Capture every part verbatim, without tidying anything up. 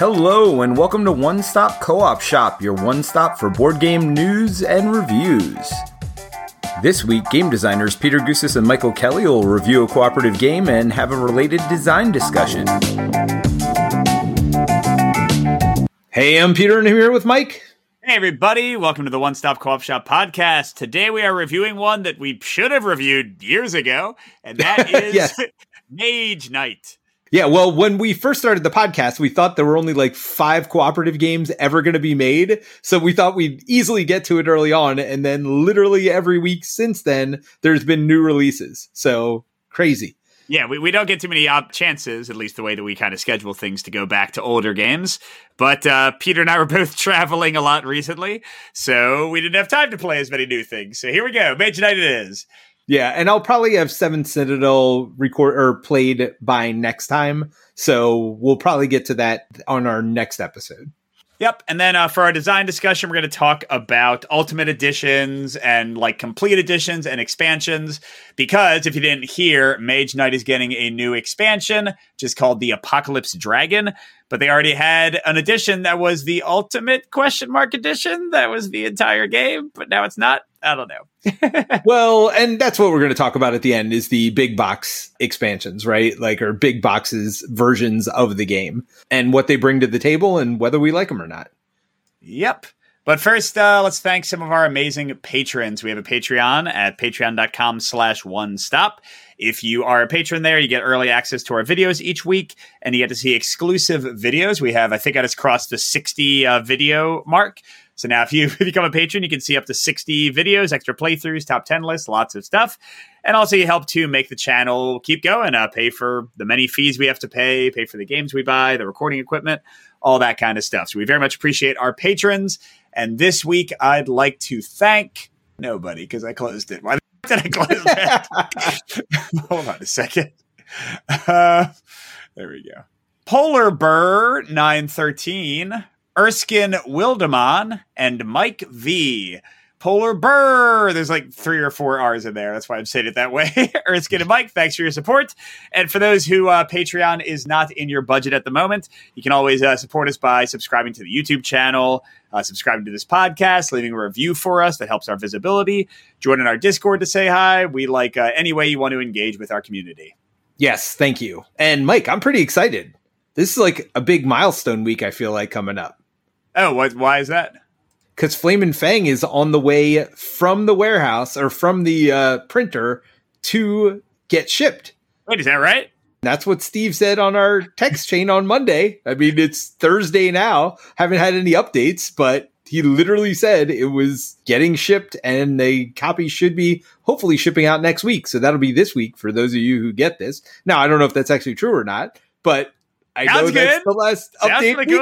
Hello and welcome to One Stop Co-op Shop, your one stop for board game news and reviews. This week, game designers Peter Gussis and Michael Kelly will review a cooperative game and have a related design discussion. Hey, I'm Peter and I'm here with Mike. Hey everybody, welcome to the One Stop Co-op Shop podcast. Today we are reviewing one that we should have reviewed years ago, and that is Yes. Mage Knight. Yeah, well, when we first started the podcast, we thought there were only like five cooperative games ever going to be made. So we thought we'd easily get to it early on. And then literally every week since then, there's been new releases. So crazy. Yeah, we, we don't get too many op- chances, at least the way that we kind of schedule things, to go back to older games. But uh, Peter and I were both traveling a lot recently, so we didn't have time to play as many new things. So here we go. Mage Knight it is. Yeah, and I'll probably have Seventh Citadel record or played by next time. So we'll probably get to that on our next episode. Yep. And then uh, for our design discussion, we're going to talk about ultimate editions and like complete editions and expansions. Because if you didn't hear, Mage Knight is getting a new expansion, which is called the Apocalypse Dragon. But they already had an edition that was the ultimate question mark edition. That was the entire game, but now it's not. I don't know. Well, and that's what we're going to talk about at the end is the big box expansions, right? Like, or big boxes versions of the game and what they bring to the table and whether we like them or not. Yep. But first, uh, let's thank some of our amazing patrons. We have a Patreon at patreon.com slash one stop. If you are a patron there, you get early access to our videos each week, and you get to see exclusive videos. We have, I think, I just crossed the sixty uh, video mark. So now if you become a patron, you can see up to sixty videos, extra playthroughs, top ten lists, lots of stuff. And also you help to make the channel keep going, uh, pay for the many fees we have to pay, pay for the games we buy, the recording equipment, all that kind of stuff. So we very much appreciate our patrons. And this week, I'd like to thank nobody because I closed it. Why did I close that? Hold on a second. Uh, there we go. Polar Burr nine thirteen, Erskine Wildeman, and Mike V. Polar Burr. There's like three or four R's in there. That's why I'm saying it that way. Erskine and Mike, thanks for your support. And for those who uh, Patreon is not in your budget at the moment, you can always uh, support us by subscribing to the YouTube channel, uh, subscribing to this podcast, leaving a review for us. That helps our visibility. Joining our Discord to say hi. We like uh, any way you want to engage with our community. Yes, thank you. And Mike, I'm pretty excited. This is like a big milestone week, I feel like, coming up. Oh, what? Why is that? Because Flamin' Fang is on the way from the warehouse or from the uh, printer to get shipped. Wait, is that right? That's what Steve said on our text chain on Monday. I mean, it's Thursday now. Haven't had any updates, but he literally said it was getting shipped and the copy should be hopefully shipping out next week. So that'll be this week for those of you who get this. Now, I don't know if that's actually true or not, but I Sounds know good. that's the last Sounds update really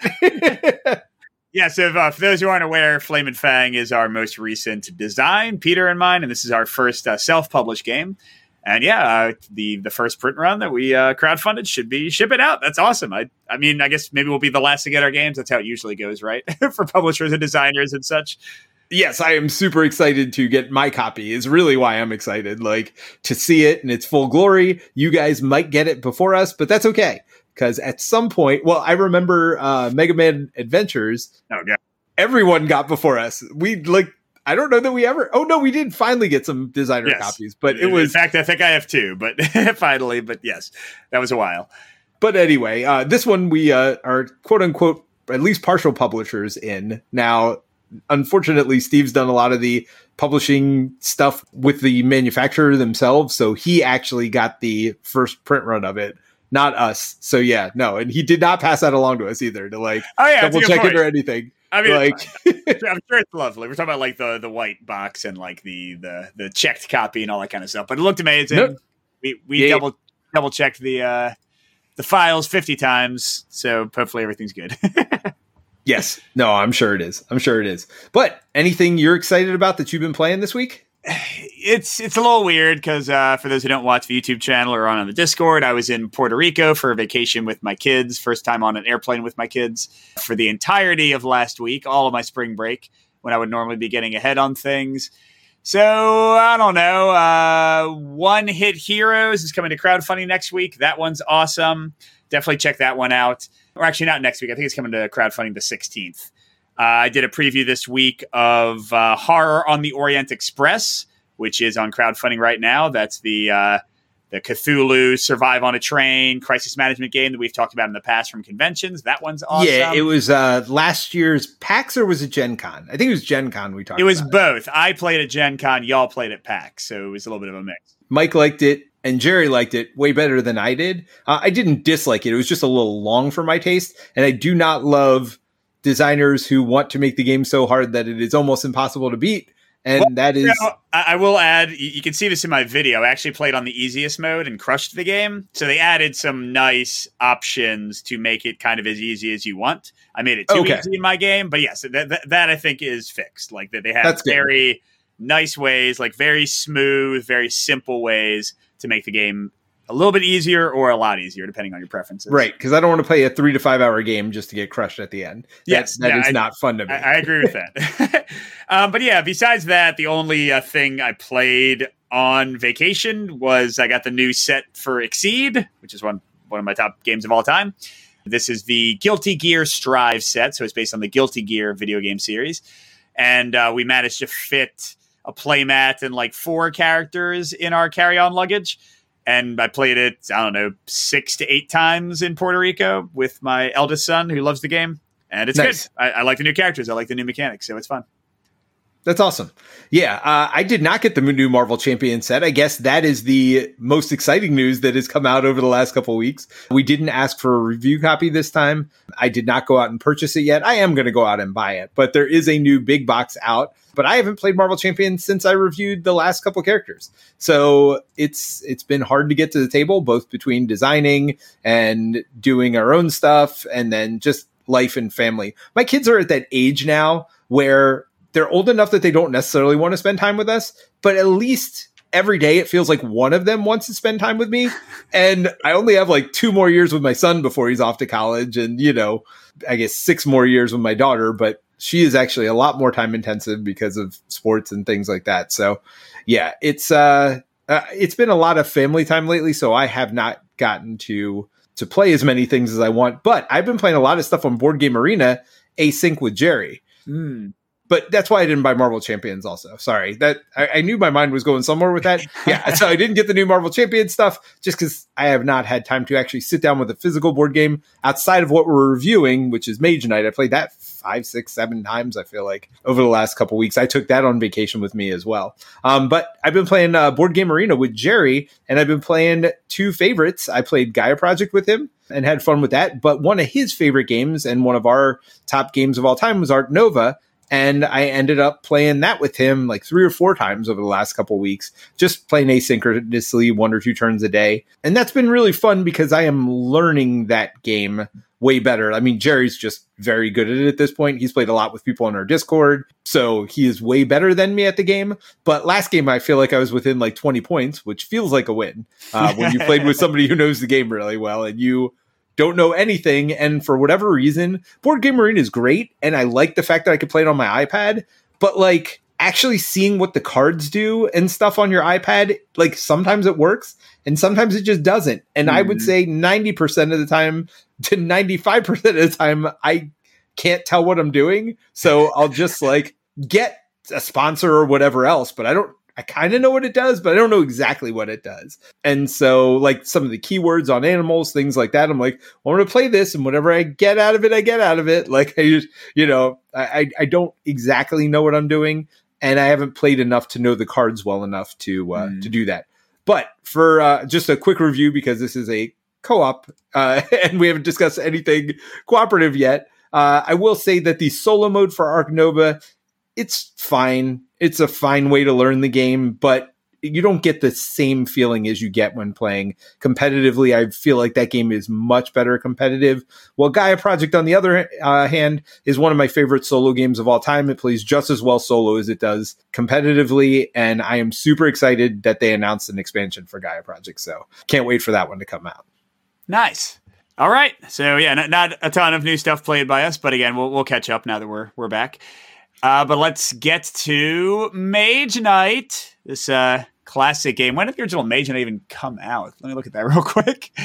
we cool. got. Yeah, so if, uh, for those who aren't aware, Flamin' Fang is our most recent design, Peter and mine, and this is our first uh, self-published game. And yeah, uh, the the first print run that we uh, crowdfunded should be shipping out. That's awesome. I I mean, I guess maybe we'll be the last to get our games. That's how it usually goes, right? For publishers and designers and such. Yes, I am super excited to get my copy is really why I'm excited, like to see it in its full glory. You guys might get it before us, but that's okay. Because at some point, well, I remember uh, Mega Man Adventures. Oh, God. Everyone got before us. We like, I don't know that we ever. Oh, no, we did finally get some designer Yes. copies, but it was. In fact, I think I have two, but finally, but yes, that was a while. But anyway, uh, this one we uh, are quote unquote, at least partial publishers in. Now, unfortunately, Steve's done a lot of the publishing stuff with the manufacturer themselves. So he actually got the first print run of it. Not us. So yeah, no. And he did not pass that along to us either to like Oh, yeah, double that's a good check it point. or anything. I mean, like, I'm sure it's lovely. We're talking about like the, the white box and like the, the, the checked copy and all that kind of stuff. But it looked amazing. Nope. We we Yeah. double double checked the uh, the files fifty times, so hopefully everything's good. yes. No, I'm sure it is. I'm sure it is. But anything you're excited about that you've been playing this week? It's it's a little weird because uh, for those who don't watch the YouTube channel or on the Discord, I was in Puerto Rico for a vacation with my kids. First time on an airplane with my kids for the entirety of last week, all of my spring break, when I would normally be getting ahead on things. So I don't know. Uh, One Hit Heroes is coming to crowdfunding next week. That one's awesome. definitely check that one out. Or actually not next week. I think it's coming to crowdfunding the sixteenth. Uh, I did a preview this week of uh, Horror on the Orient Express, which is on crowdfunding right now. That's the uh, the Cthulhu Survive on a Train crisis management game that we've talked about in the past from conventions. That one's awesome. Yeah, it was uh, last year's PAX, or was it Gen Con? I think it was Gen Con we talked about. It was about both. It. I played at Gen Con. Y'all played at PAX. So it was a little bit of a mix. Mike liked it, and Jerry liked it way better than I did. Uh, I didn't dislike it. It was just a little long for my taste, and I do not love designers who want to make the game so hard that it is almost impossible to beat. And well, that is... You know, I will add, you can see this in my video. I actually played on the easiest mode and crushed the game. So they added some nice options to make it kind of as easy as you want. I made it too okay. easy in my game. But yes, that, that, that I think is fixed. Like that they have That's very good. nice ways, like very smooth, very simple ways to make the game a little bit easier or a lot easier, depending on your preferences. Right, because I don't want to play a three to five hour game just to get crushed at the end. Yes, that, that yeah, is I, not fun to me. I, I agree with that. um, but yeah, besides that, the only uh, thing I played on vacation was I got the new set for Exceed, which is one one of my top games of all time. This is the Guilty Gear Strive set, so it's based on the Guilty Gear video game series, and uh, we managed to fit a playmat and like four characters in our carry-on luggage. And I played it, I don't know, six to eight times in Puerto Rico with my eldest son who loves the game. And it's nice. good. I, I like the new characters. I like the new mechanics. So it's fun. That's awesome. Yeah, uh, I did not get the new Marvel Champion set. I guess that is the most exciting news that has come out over the last couple of weeks. We didn't ask for a review copy this time. I did not go out and purchase it yet. I am going to go out and buy it. But there is a new big box out. But I haven't played Marvel Champion since I reviewed the last couple characters. So it's it's been hard to get to the table, both between designing and doing our own stuff and then just life and family. My kids are at that age now where they're old enough that they don't necessarily want to spend time with us, but at least every day it feels like one of them wants to spend time with me. And I only have like two more years with my son before he's off to college. And, you know, I guess six more years with my daughter, but she is actually a lot more time intensive because of sports and things like that. So yeah, it's, uh, uh it's been a lot of family time lately. So I have not gotten to, to play as many things as I want, but I've been playing a lot of stuff on Board Game Arena async with Jerry. Mm. But that's why I didn't buy Marvel Champions also. Sorry. That I, I knew my mind was going somewhere with that. Yeah. So I didn't get the new Marvel Champions stuff just because I have not had time to actually sit down with a physical board game outside of what we're reviewing, which is Mage Knight. I played that five, six, seven times, I feel like, over the last couple weeks. I took that on vacation with me as well. Um, but I've been playing uh, Board Game Arena with Jerry, and I've been playing two favorites. I played Gaia Project with him and had fun with that. But one of his favorite games and one of our top games of all time was Art Nova. And I ended up playing that with him like three or four times over the last couple of weeks, just playing asynchronously one or two turns a day. And that's been really fun because I am learning that game way better. I mean, Jerry's just very good at it at this point. He's played a lot with people on our Discord, so he is way better than me at the game. But last game, I feel like I was within like twenty points, which feels like a win uh, when you played with somebody who knows the game really well and you don't know anything. And for whatever reason, Board Game Arena is great. And I like the fact that I could play it on my iPad, but like actually seeing what the cards do and stuff on your iPad, like sometimes it works and sometimes it just doesn't. And mm. I would say ninety percent of the time to ninety-five percent of the time, I can't tell what I'm doing. So I'll just like get a sponsor or whatever else, but I don't, I kind of know what it does, but I don't know exactly what it does. And so like some of the keywords on animals, things like that, I'm like, well, I'm going to play this and whatever I get out of it, I get out of it. Like I just, you know, I, I don't exactly know what I'm doing and I haven't played enough to know the cards well enough to, uh, mm. to do that. But for uh, just a quick review, because this is a co-op uh, and we haven't discussed anything cooperative yet. Uh, I will say that the solo mode for Arc Nova, it's fine. It's a fine way to learn the game, but you don't get the same feeling as you get when playing competitively. I feel like that game is much better competitive. Well, Gaia Project, on the other uh, hand, is one of my favorite solo games of all time. It plays just as well solo as it does competitively, and I am super excited that they announced an expansion for Gaia Project, so can't wait for that one to come out. Nice. All right. So, yeah, not, not a ton of new stuff played by us, but again, we'll, we'll catch up now that we're we're back. Uh, but let's get to Mage Knight, this uh, classic game. When did the original Mage Knight even come out? Let me look at that real quick.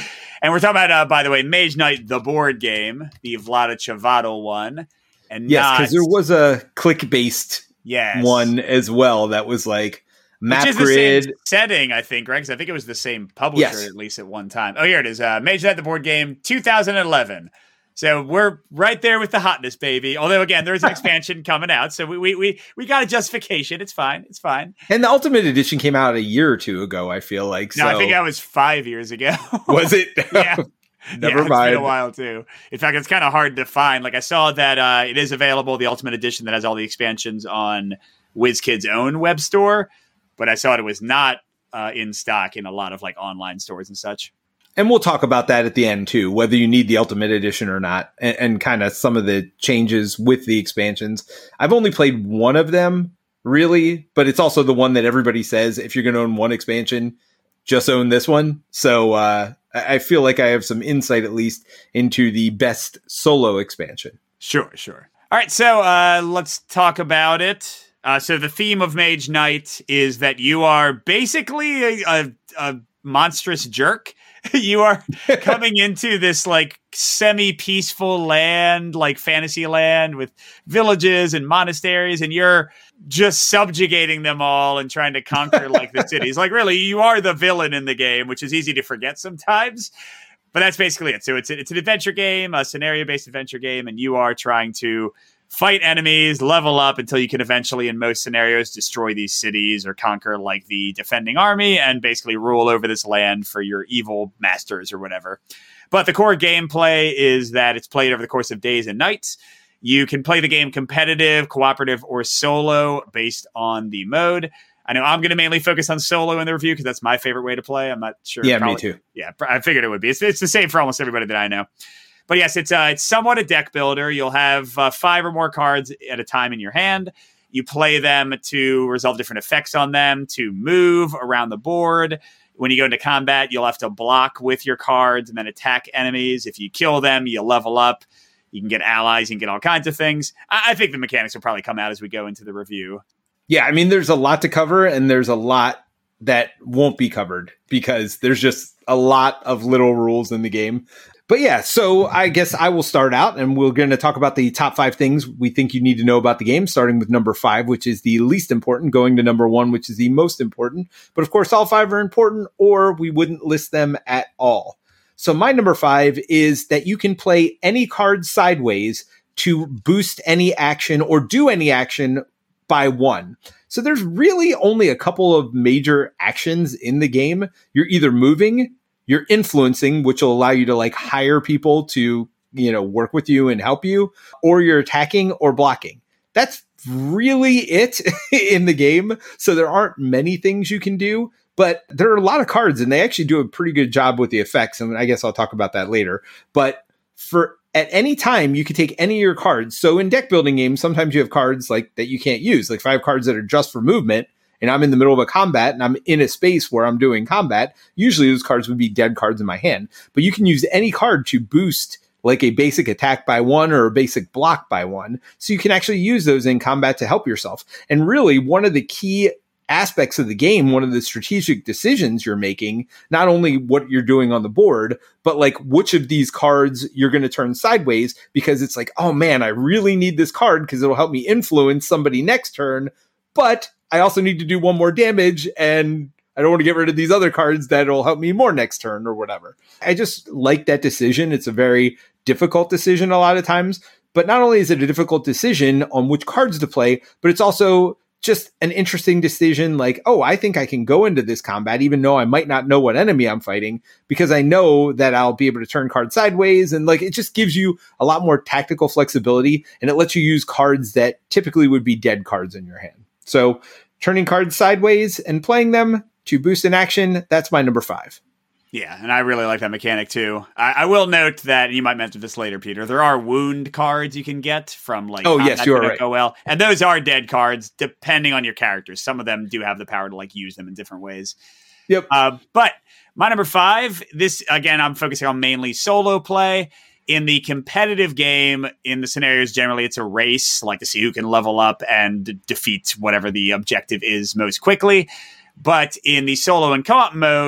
And we're talking about, uh, by the way, Mage Knight, the board game, the Vlaada Chvátil one. And yes, because there was a click-based yes. one as well that was like map Which is grid. the same setting, I think, right? Because I think it was the same publisher Yes. at least at one time. Oh, here it is. Uh, Mage Knight, the board game, two thousand eleven. So we're right there with the hotness, baby. Although, again, there's an expansion coming out. So we, we we we got a justification. It's fine. It's fine. And the Ultimate Edition came out a year or two ago, I feel like. No, so. I think that was five years ago. Was it? Yeah. Never yeah, mind. It's been a while, too. In fact, it's kind of hard to find. Like, I saw that uh, it is available, the Ultimate Edition that has all the expansions on WizKid's own web store. But I saw it was not uh, in stock in a lot of, like, online stores and such. And we'll talk about that at the end, too, whether you need the Ultimate Edition or not, and, and kind of some of the changes with the expansions. I've only played one of them, really, but it's also the one that everybody says, if you're going to own one expansion, just own this one. So uh, I feel like I have some insight, at least, into the best solo expansion. Sure, sure. All right, so uh, let's talk about it. Uh, so the theme of Mage Knight is that you are basically a, a, a monstrous jerk. You are coming into this like semi-peaceful land, like fantasy land with villages and monasteries, and you're just subjugating them all and trying to conquer like the cities. Like really, you are the villain in the game, which is easy to forget sometimes. But that's basically it. So it's it's an adventure game, a scenario-based adventure game, and you are trying to fight enemies, level up until you can eventually, in most scenarios, destroy these cities or conquer like the defending army and basically rule over this land for your evil masters or whatever. But the core gameplay is that it's played over the course of days and nights. You can play the game competitive, cooperative, or solo based on the mode. I know I'm going to mainly focus on solo in the review because that's my favorite way to play. I'm not sure. Yeah, probably, me too. Yeah, I figured it would be. It's, it's the same for almost everybody that I know. But yes, it's uh, it's somewhat a deck builder. You'll have uh, five or more cards at a time in your hand. You play them to resolve different effects on them, to move around the board. When you go into combat, you'll have to block with your cards and then attack enemies. If you kill them, you level up. You can get allies, you can get all kinds of things. I, I think the mechanics will probably come out as we go into the review. Yeah, I mean, there's a lot to cover, and there's a lot that won't be covered because there's just a lot of little rules in the game. But yeah, so I guess I will start out, and we're going to talk about the top five things we think you need to know about the game, starting with number five, which is the least important, going to number one, which is the most important. But of course, all five are important, or we wouldn't list them at all. So my number five is that you can play any card sideways to boost any action or do any action by one. So there's really only a couple of major actions in the game. You're either moving, you're influencing, which will allow you to like hire people to, you know, work with you and help you, or you're attacking or blocking. That's really it in the game. So there aren't many things you can do, but there are a lot of cards and they actually do a pretty good job with the effects. And I guess I'll talk about that later. But for at any time, you can take any of your cards. So in deck building games, sometimes you have cards like that you can't use. Like if I have cards that are just for movement, and I'm in the middle of a combat and I'm in a space where I'm doing combat, usually those cards would be dead cards in my hand. But you can use any card to boost like a basic attack by one or a basic block by one. So you can actually use those in combat to help yourself. And really, one of the key aspects of the game, one of the strategic decisions you're making, not only what you're doing on the board, but like which of these cards you're going to turn sideways, because it's like, oh man, I really need this card because it'll help me influence somebody next turn. But I also need to do one more damage, and I don't want to get rid of these other cards that'll help me more next turn or whatever. I just like that decision. It's a very difficult decision a lot of times, but not only is it a difficult decision on which cards to play, but it's also just an interesting decision. Like, oh, I think I can go into this combat, even though I might not know what enemy I'm fighting, because I know that I'll be able to turn cards sideways. And like, it just gives you a lot more tactical flexibility, and it lets you use cards that typically would be dead cards in your hand. So turning cards sideways and playing them to boost an action, that's my number five. Yeah, and I really like that mechanic too. I, I will note that, and you might mention this later, Peter, there are wound cards you can get from like oh yes, you are right. Go well, and those are dead cards depending on your characters. Some of them do have the power to like use them in different ways. Yep. Uh, but my number five, this again, I'm focusing on mainly solo play. In the competitive game, in the scenarios, generally it's a race, like to see who can level up and d- defeat whatever the objective is most quickly. But in the solo and co-op mode,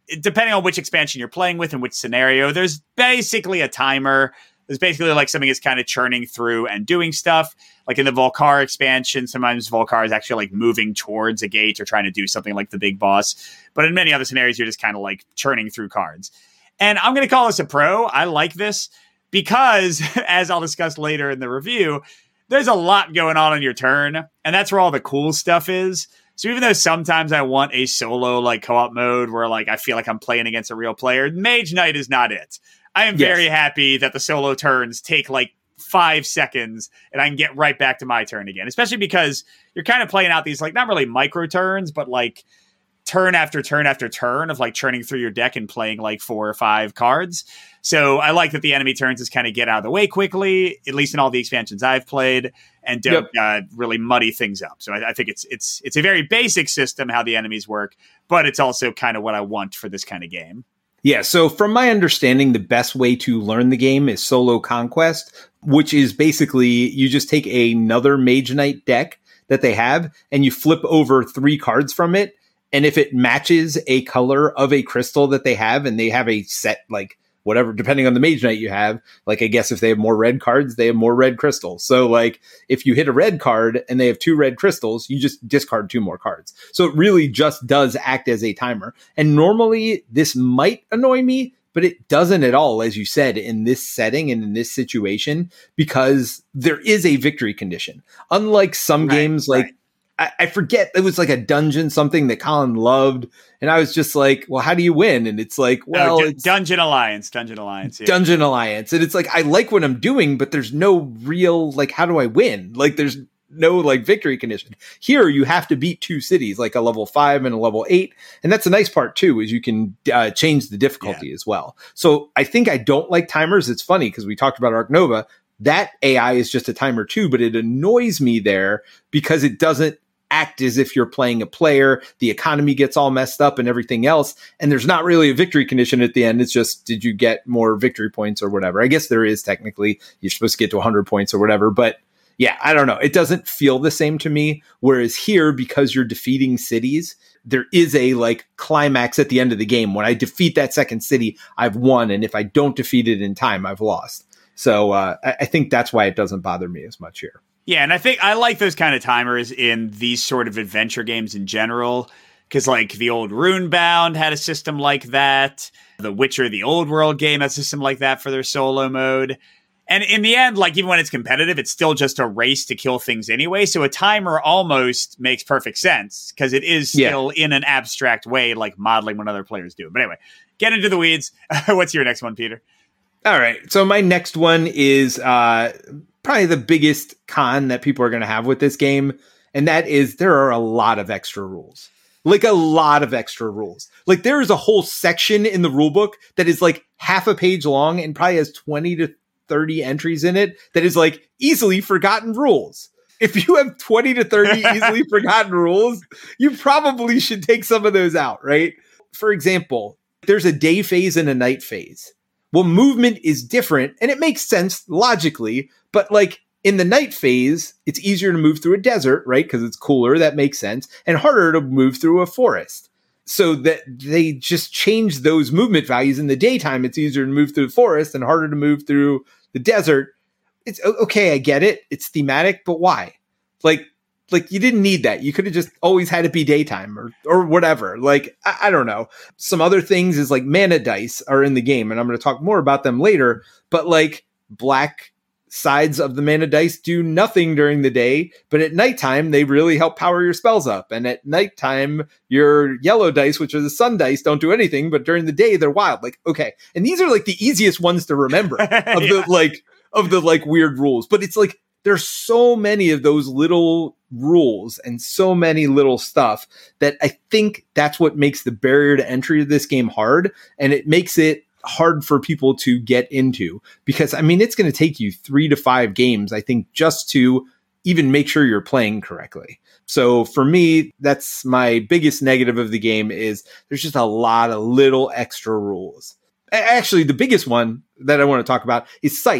depending on which expansion you're playing with and which scenario, there's basically a timer. There's basically like something is kind of churning through and doing stuff. Like in the Volcar expansion, sometimes Volcar is actually like moving towards a gate or trying to do something like the big boss. But in many other scenarios, you're just kind of like churning through cards. And I'm going to call this a pro. I like this because, as I'll discuss later in the review, there's a lot going on on your turn. And that's where all the cool stuff is. So even though sometimes I want a solo like co-op mode where like I feel like I'm playing against a real player, Mage Knight is not it. I am yes. very happy that the solo turns take like five seconds and I can get right back to my turn again, especially because you're kind of playing out these like not really micro turns, but like turn after turn after turn of like churning through your deck and playing like four or five cards. So I like that the enemy turns just kind of get out of the way quickly, at least in all the expansions I've played, and don't yep. uh, really muddy things up. So I, I think it's it's it's a very basic system how the enemies work, but it's also kind of what I want for this kind of game. Yeah, so from my understanding, the best way to learn the game is solo conquest, which is basically you just take another Mage Knight deck that they have and you flip over three cards from it. And if it matches a color of a crystal that they have, and they have a set, like whatever, depending on the Mage Knight you have, like I guess if they have more red cards, they have more red crystals. So like if you hit a red card and they have two red crystals, you just discard two more cards. So it really just does act as a timer. And normally this might annoy me, but it doesn't at all, as you said, in this setting and in this situation, because there is a victory condition. Unlike some right, games like right. I forget, it was like a dungeon, something that Colin loved. And I was just like, well, how do you win? And it's like, well, oh, d- it's Dungeon Alliance, Dungeon Alliance. Yeah. Dungeon Alliance. And it's like, I like what I'm doing, but there's no real, like, how do I win? Like, there's no like victory condition. Here, you have to beat two cities, like a level five and a level eight. And that's a nice part too, is you can uh, change the difficulty yeah. as well. So I think I don't like timers. It's funny because we talked about Ark Nova. That A I is just a timer too, but it annoys me there because it doesn't act as if you're playing a player. The economy gets all messed up and everything else. And there's not really a victory condition at the end. It's just, did you get more victory points or whatever? I guess there is technically. You're supposed to get to one hundred points or whatever. But yeah, I don't know. It doesn't feel the same to me. Whereas here, because you're defeating cities, there is a like climax at the end of the game. When I defeat that second city, I've won. And if I don't defeat it in time, I've lost. So uh, I, I think that's why it doesn't bother me as much here. Yeah, and I think I like those kind of timers in these sort of adventure games in general, because like the old Runebound had a system like that. The Witcher, the old world game, had a system like that for their solo mode. And in the end, like even when it's competitive, it's still just a race to kill things anyway. So a timer almost makes perfect sense because it is still yeah. in an abstract way, like modeling what other players do. But anyway, get into the weeds. What's your next one, Peter? All right. So my next one is uh, probably the biggest con that people are going to have with this game. And that is there are a lot of extra rules, like a lot of extra rules. Like there is a whole section in the rule book that is like half a page long and probably has twenty to thirty entries in it that is like easily forgotten rules. If you have twenty to thirty easily forgotten rules, you probably should take some of those out, right? For example, there's a day phase and a night phase. Well, movement is different and it makes sense logically, but like in the night phase, it's easier to move through a desert, right? Because it's cooler. That makes sense. And harder to move through a forest. So that they just change those movement values. In the daytime, it's easier to move through the forest and harder to move through the desert. It's okay. I get it. It's thematic, but why? Like, like you didn't need that. You could have just always had it be daytime or, or whatever. Like, I, I don't know. Some other things is like mana dice are in the game, and I'm going to talk more about them later, but like black sides of the mana dice do nothing during the day, but at nighttime, they really help power your spells up. And at nighttime, your yellow dice, which are the sun dice, don't do anything, but during the day, they're wild. Like, okay. And these are like the easiest ones to remember of yeah. the like, of the like weird rules, but it's like, there's so many of those little rules and so many little stuff that I think that's what makes the barrier to entry to this game hard. And it makes it hard for people to get into because, I mean, it's going to take you three to five games, I think, just to even make sure you're playing correctly. So for me, that's my biggest negative of the game is there's just a lot of little extra rules. Actually, the biggest one that I want to talk about is sites.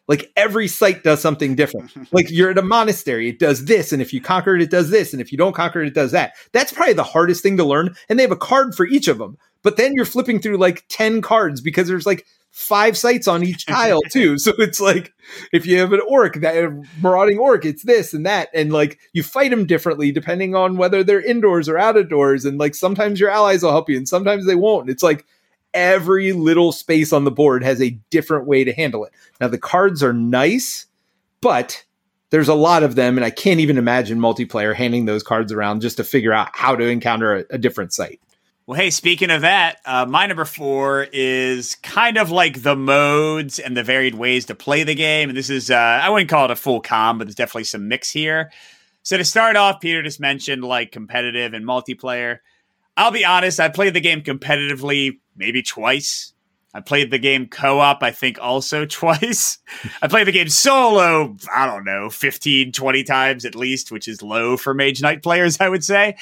Like every site does something different. Like you're at a monastery, it does this. And if you conquer it, it does this. And if you don't conquer it, it does that. That's probably the hardest thing to learn. And they have a card for each of them. But then you're flipping through like ten cards because there's like five sites on each tile too. So it's like, if you have an orc, that a marauding orc, it's this and that. And like you fight them differently depending on whether they're indoors or out of doors. And like sometimes your allies will help you and sometimes they won't. It's like, every little space on the board has a different way to handle it. Now, the cards are nice, but there's a lot of them, and I can't even imagine multiplayer handing those cards around just to figure out how to encounter a, a different site. Well, hey, speaking of that, uh, my number four is kind of like the modes and the varied ways to play the game. And this is, uh, I wouldn't call it a full com, but there's definitely some mix here. So to start off, Peter just mentioned like competitive and multiplayer. I'll be honest, I played the game competitively maybe twice. I played the game co-op, I think, also twice. I played the game solo, I don't know, fifteen, twenty times at least, which is low for Mage Knight players, I would say.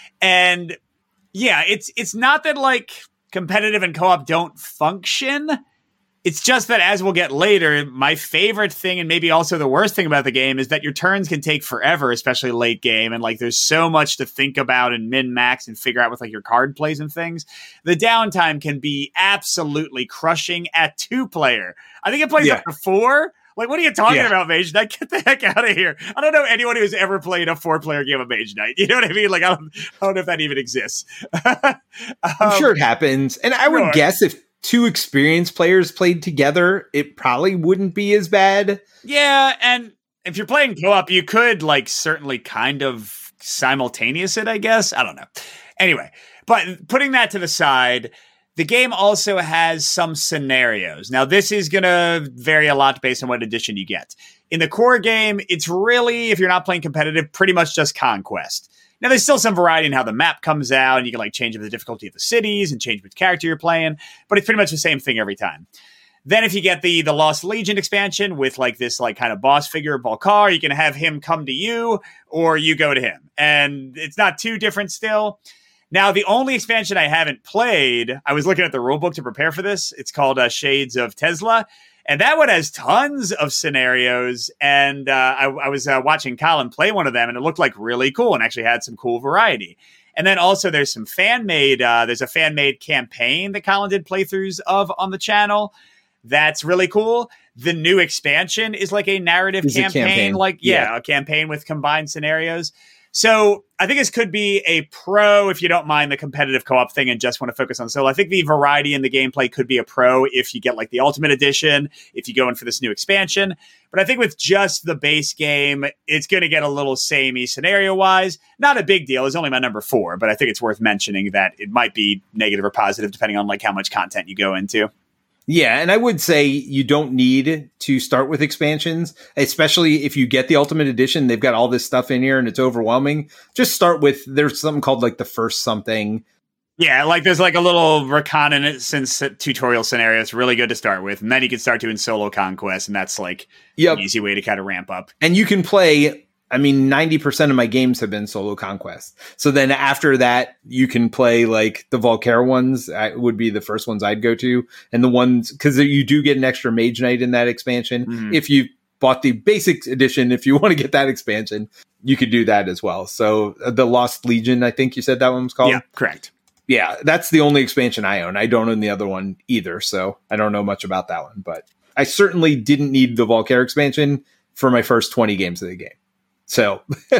And yeah, it's it's not that like competitive and co-op don't function. It's just that, as we'll get later, my favorite thing, and maybe also the worst thing about the game, is that your turns can take forever, especially late game. And like, there's so much to think about and min max and figure out with like your card plays and things. The downtime can be absolutely crushing at two player. I think it plays Yeah. up to four. Like, what are you talking Yeah. about, Mage Knight? Get the heck out of here. I don't know anyone who's ever played a four-player game of Mage Knight. You know what I mean? Like, I don't, I don't know if that even exists. I'm Um, sure it happens. And I would sure. guess if two experienced players played together, it probably wouldn't be as bad. Yeah, and if you're playing co-op, you could, like, certainly kind of simultaneous it, I guess. I don't know. Anyway, but putting that to the side, the game also has some scenarios. Now, this is going to vary a lot based on what edition you get. In the core game, it's really, if you're not playing competitive, pretty much just Conquest. Now, there's still some variety in how the map comes out, and you can like change the difficulty of the cities and change which character you're playing, but it's pretty much the same thing every time. Then if you get the the Lost Legion expansion with like this like kind of boss figure, Volkar, you can have him come to you or you go to him. And it's not too different still. Now, the only expansion I haven't played, I was looking at the rulebook to prepare for this. It's called uh, Shades of Tesla. And that one has tons of scenarios. And uh, I, I was uh, watching Colin play one of them, and it looked like really cool and actually had some cool variety. And then also there's some fan-made, uh, there's a fan-made campaign that Colin did playthroughs of on the channel. That's really cool. The new expansion is like a narrative It's a campaign, campaign. like, yeah, Yeah. a campaign with combined scenarios. So I think this could be a pro if you don't mind the competitive co-op thing and just want to focus on solo. I think the variety in the gameplay could be a pro if you get like the Ultimate Edition, if you go in for this new expansion. But I think with just the base game, it's going to get a little samey scenario-wise. Not a big deal. It's only my number four, but I think it's worth mentioning that it might be negative or positive depending on like how much content you go into. Yeah, and I would say you don't need to start with expansions, especially if you get the Ultimate Edition. They've got all this stuff in here and it's overwhelming. Just start with, there's something called like the first something. Yeah, like there's like a little reconnaissance tutorial scenario. It's really good to start with. And then you can start doing solo conquest, and that's like Yep. an easy way to kind of ramp up. And you can play, I mean, ninety percent of my games have been solo conquest. So then after that, you can play like the Volkare ones. I, would be the first ones I'd go to. And the ones, because you do get an extra Mage Knight in that expansion. Mhm. If you bought the basic edition, if you want to get that expansion, you could do that as well. So uh, the Lost Legion, I think you said that one was called. Yeah, correct. Yeah, that's the only expansion I own. I don't own the other one either. So I don't know much about that one. But I certainly didn't need the Volkare expansion for my first twenty games of the game. So, uh,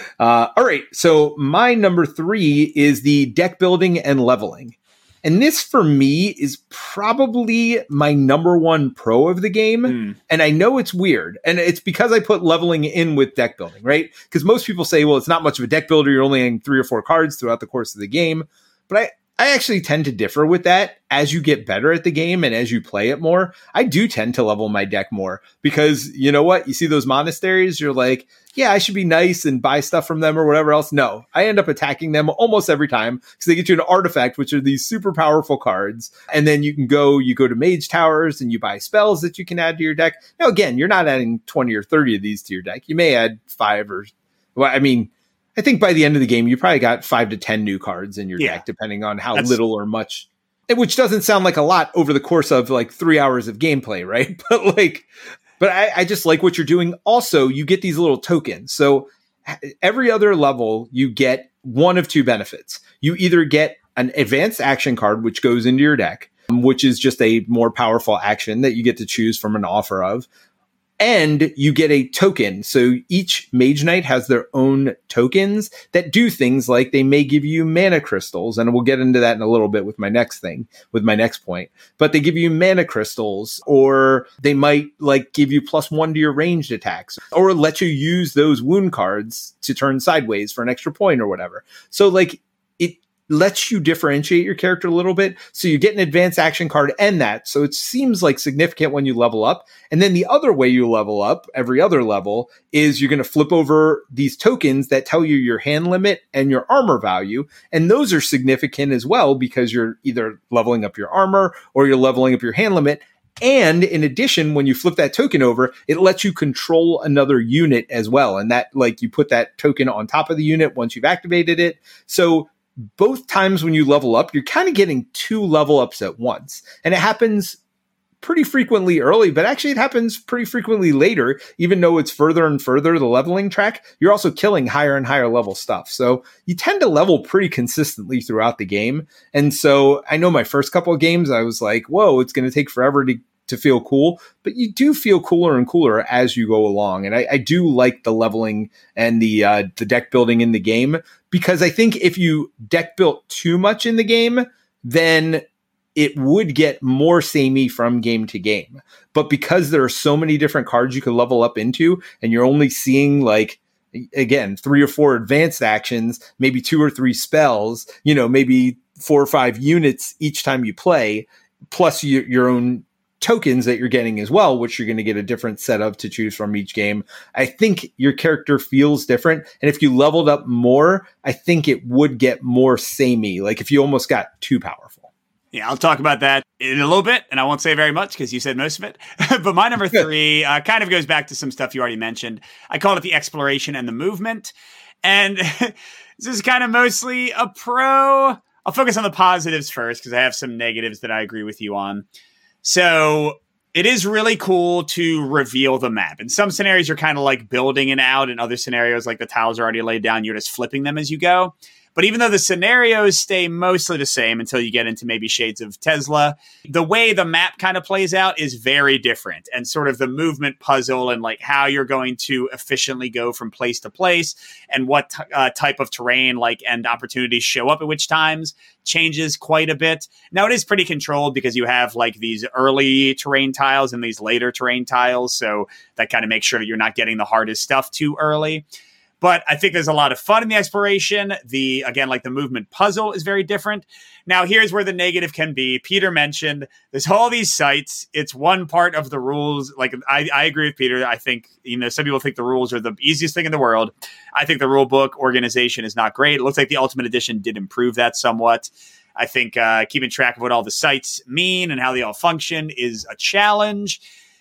all right. So my number three is the deck building and leveling. And this for me is probably my number one pro of the game. Mm. And I know it's weird. And it's because I put leveling in with deck building, right? Because most people say, well, it's not much of a deck builder. You're only having three or four cards throughout the course of the game. But I, I actually tend to differ with that. As you get better at the game and as you play it more, I do tend to level my deck more because you know what? You see those monasteries, you're like, yeah, I should be nice and buy stuff from them or whatever else. No, I end up attacking them almost every time because they get you an artifact, which are these super powerful cards. And then you can go, you go to mage towers and you buy spells that you can add to your deck. Now, again, you're not adding twenty or thirty of these to your deck. You may add five or, well, I mean, I think by the end of the game, you probably got five to ten new cards in your Yeah. deck, depending on how That's- little or much, which doesn't sound like a lot over the course of like three hours of gameplay, right? But like, But I, I just like what you're doing. Also, you get these little tokens. So every other level, you get one of two benefits. You either get an advanced action card, which goes into your deck, which is just a more powerful action that you get to choose from an offer of. And you get a token. So each Mage Knight has their own tokens that do things like they may give you mana crystals. And we'll get into that in a little bit with my next thing, with my next point. But they give you mana crystals, or they might like give you plus one to your ranged attacks, or let you use those wound cards to turn sideways for an extra point or whatever. So like it lets you differentiate your character a little bit. So you get an advanced action card and that. So it seems like significant when you level up. And then the other way you level up, every other level, is you're going to flip over these tokens that tell you your hand limit and your armor value. And those are significant as well because you're either leveling up your armor or you're leveling up your hand limit. And in addition, when you flip that token over, it lets you control another unit as well. And that, like, you put that token on top of the unit once you've activated it. So both times when you level up, you're kind of getting two level ups at once. And it happens pretty frequently early, but actually it happens pretty frequently later, even though it's further and further the leveling track. You're also killing higher and higher level stuff. So you tend to level pretty consistently throughout the game. And so I know my first couple of games, I was like, whoa, it's going to take forever to to feel cool, but you do feel cooler and cooler as you go along. And I, I do like the leveling and the uh, the deck building in the game, because I think if you deck built too much in the game, then it would get more samey from game to game. But because there are so many different cards you can level up into, and you're only seeing like, again, three or four advanced actions, maybe two or three spells, you know, maybe four or five units each time you play, plus your, your own tokens that you're getting as well, which you're going to get a different set of to choose from each game. I think your character feels different. And if you leveled up more, I think it would get more samey. Like if you almost got too powerful. Yeah, I'll talk about that in a little bit, and I won't say very much because you said most of it. But my number three uh, kind of goes back to some stuff you already mentioned. I called it the exploration and the movement. And this is kind of mostly a pro. I'll focus on the positives first because I have some negatives that I agree with you on. So it is really cool to reveal the map. In some scenarios, you're kind of like building it out. In other scenarios, like the tiles are already laid down, you're just flipping them as you go. But even though the scenarios stay mostly the same until you get into maybe shades of Tesla, the way the map kind of plays out is very different. And sort of the movement puzzle and like how you're going to efficiently go from place to place and what t- uh, type of terrain like and opportunities show up at which times changes quite a bit. Now it is pretty controlled because you have like these early terrain tiles and these later terrain tiles. So that kind of makes sure that you're not getting the hardest stuff too early. But I think there's a lot of fun in the exploration. The, again, like the movement puzzle is very different. Now, here's where the negative can be. Peter mentioned there's all these sites. It's one part of the rules. Like, I, I agree with Peter. I think, you know, some people think the rules are the easiest thing in the world. I think the rule book organization is not great. It looks like the Ultimate Edition did improve that somewhat. I think uh, keeping track of what all the sites mean and how they all function is a challenge.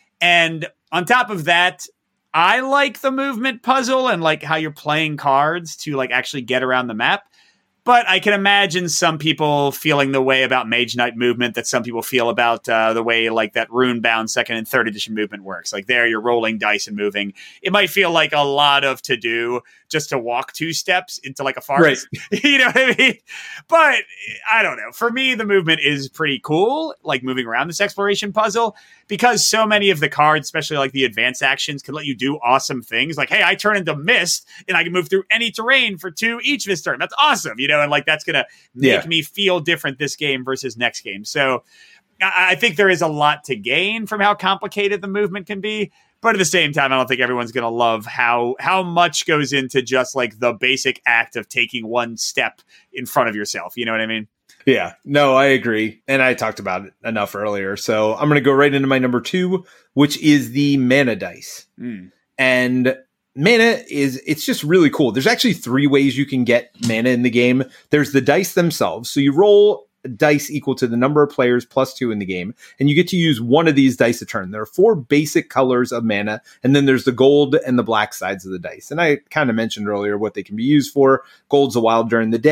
And on top of that, I like the movement puzzle and like how you're playing cards to like actually get around the map. But I can imagine some people feeling the way about Mage Knight movement that some people feel about uh, the way like that rune-bound second and third edition movement works. Like there, you're rolling dice and moving. It might feel like a lot of to do just to walk two steps into like a forest. Right. You know what I mean? But I don't know. For me, the movement is pretty cool, like moving around this exploration puzzle, because so many of the cards, especially like the advanced actions, can let you do awesome things. Like, hey, I turn into mist and I can move through any terrain for two each this turn. That's awesome, you know? And like that's going to make yeah. me feel different this game versus next game. So I, I think there is a lot to gain from how complicated the movement can be. But at the same time, I don't think everyone's going to love how how much goes into just like the basic act of taking one step in front of yourself. You know what I mean? Yeah, no, I agree. And I talked about it enough earlier. So I'm going to go right into my number two, which is the mana dice. Mm. And mana is, it's just really cool. There's actually three ways you can get mana in the game. There's the dice themselves. So you roll dice equal to the number of players plus two in the game, and you get to use one of these dice a turn. There are four basic colors of mana, and then there's the gold and the black sides of the dice. And I kind of mentioned earlier what they can be used for. Gold's a wild during the day,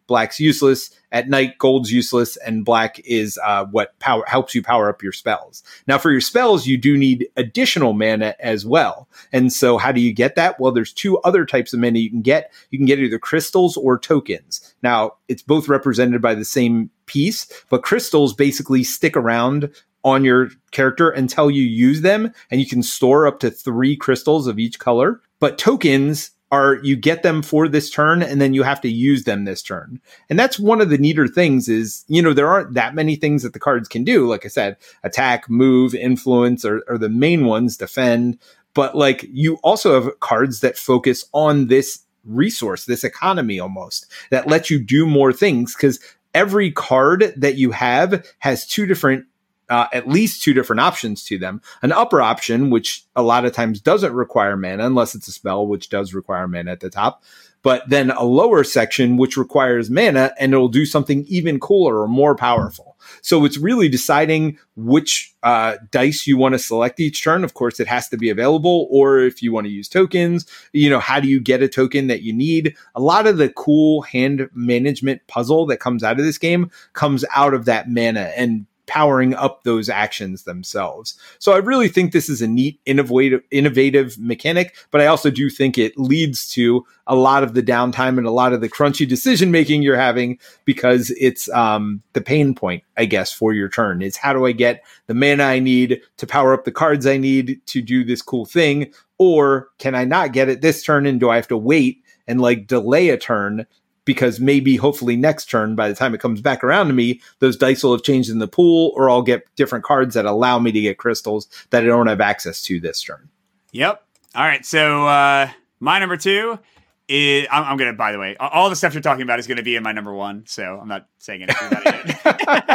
black's useless. At night, gold's useless, and black is uh, what power helps you power up your spells. Now, for your spells, you do need additional mana as well. And so how do you get that? Well, there's two other types of mana you can get. You can get either crystals or tokens. Now, it's both represented by the same piece, but crystals basically stick around on your character until you use them, and you can store up to three crystals of each color. But tokens are, you get them for this turn, and then you have to use them this turn. And that's one of the neater things is, you know, there aren't that many things that the cards can do. Like I said, attack, move, influence are, are the main ones, defend. But like, you also have cards that focus on this resource, this economy almost, that lets you do more things, because every card that you have has two different Uh, at least two different options to them. An upper option, which a lot of times doesn't require mana, unless it's a spell, which does require mana at the top. But then a lower section, which requires mana, and it'll do something even cooler or more powerful. So it's really deciding which uh, dice you want to select each turn. Of course, it has to be available, or if you want to use tokens, you know, how do you get a token that you need? A lot of the cool hand management puzzle that comes out of this game comes out of that mana and powering up those actions themselves. So I really think this is a neat, innovative, innovative mechanic, but I also do think it leads to a lot of the downtime and a lot of the crunchy decision making you're having, because it's um, the pain point, I guess, for your turn is, how do I get the mana I need to power up the cards I need to do this cool thing? Or can I not get it this turn, and do I have to wait and like delay a turn? Because maybe, hopefully next turn, by the time it comes back around to me, those dice will have changed in the pool, or I'll get different cards that allow me to get crystals that I don't have access to this turn. Yep. All right. So uh, my number two is, I'm, I'm going to, by the way, all the stuff you're talking about is going to be in my number one. So I'm not saying anything about it yet.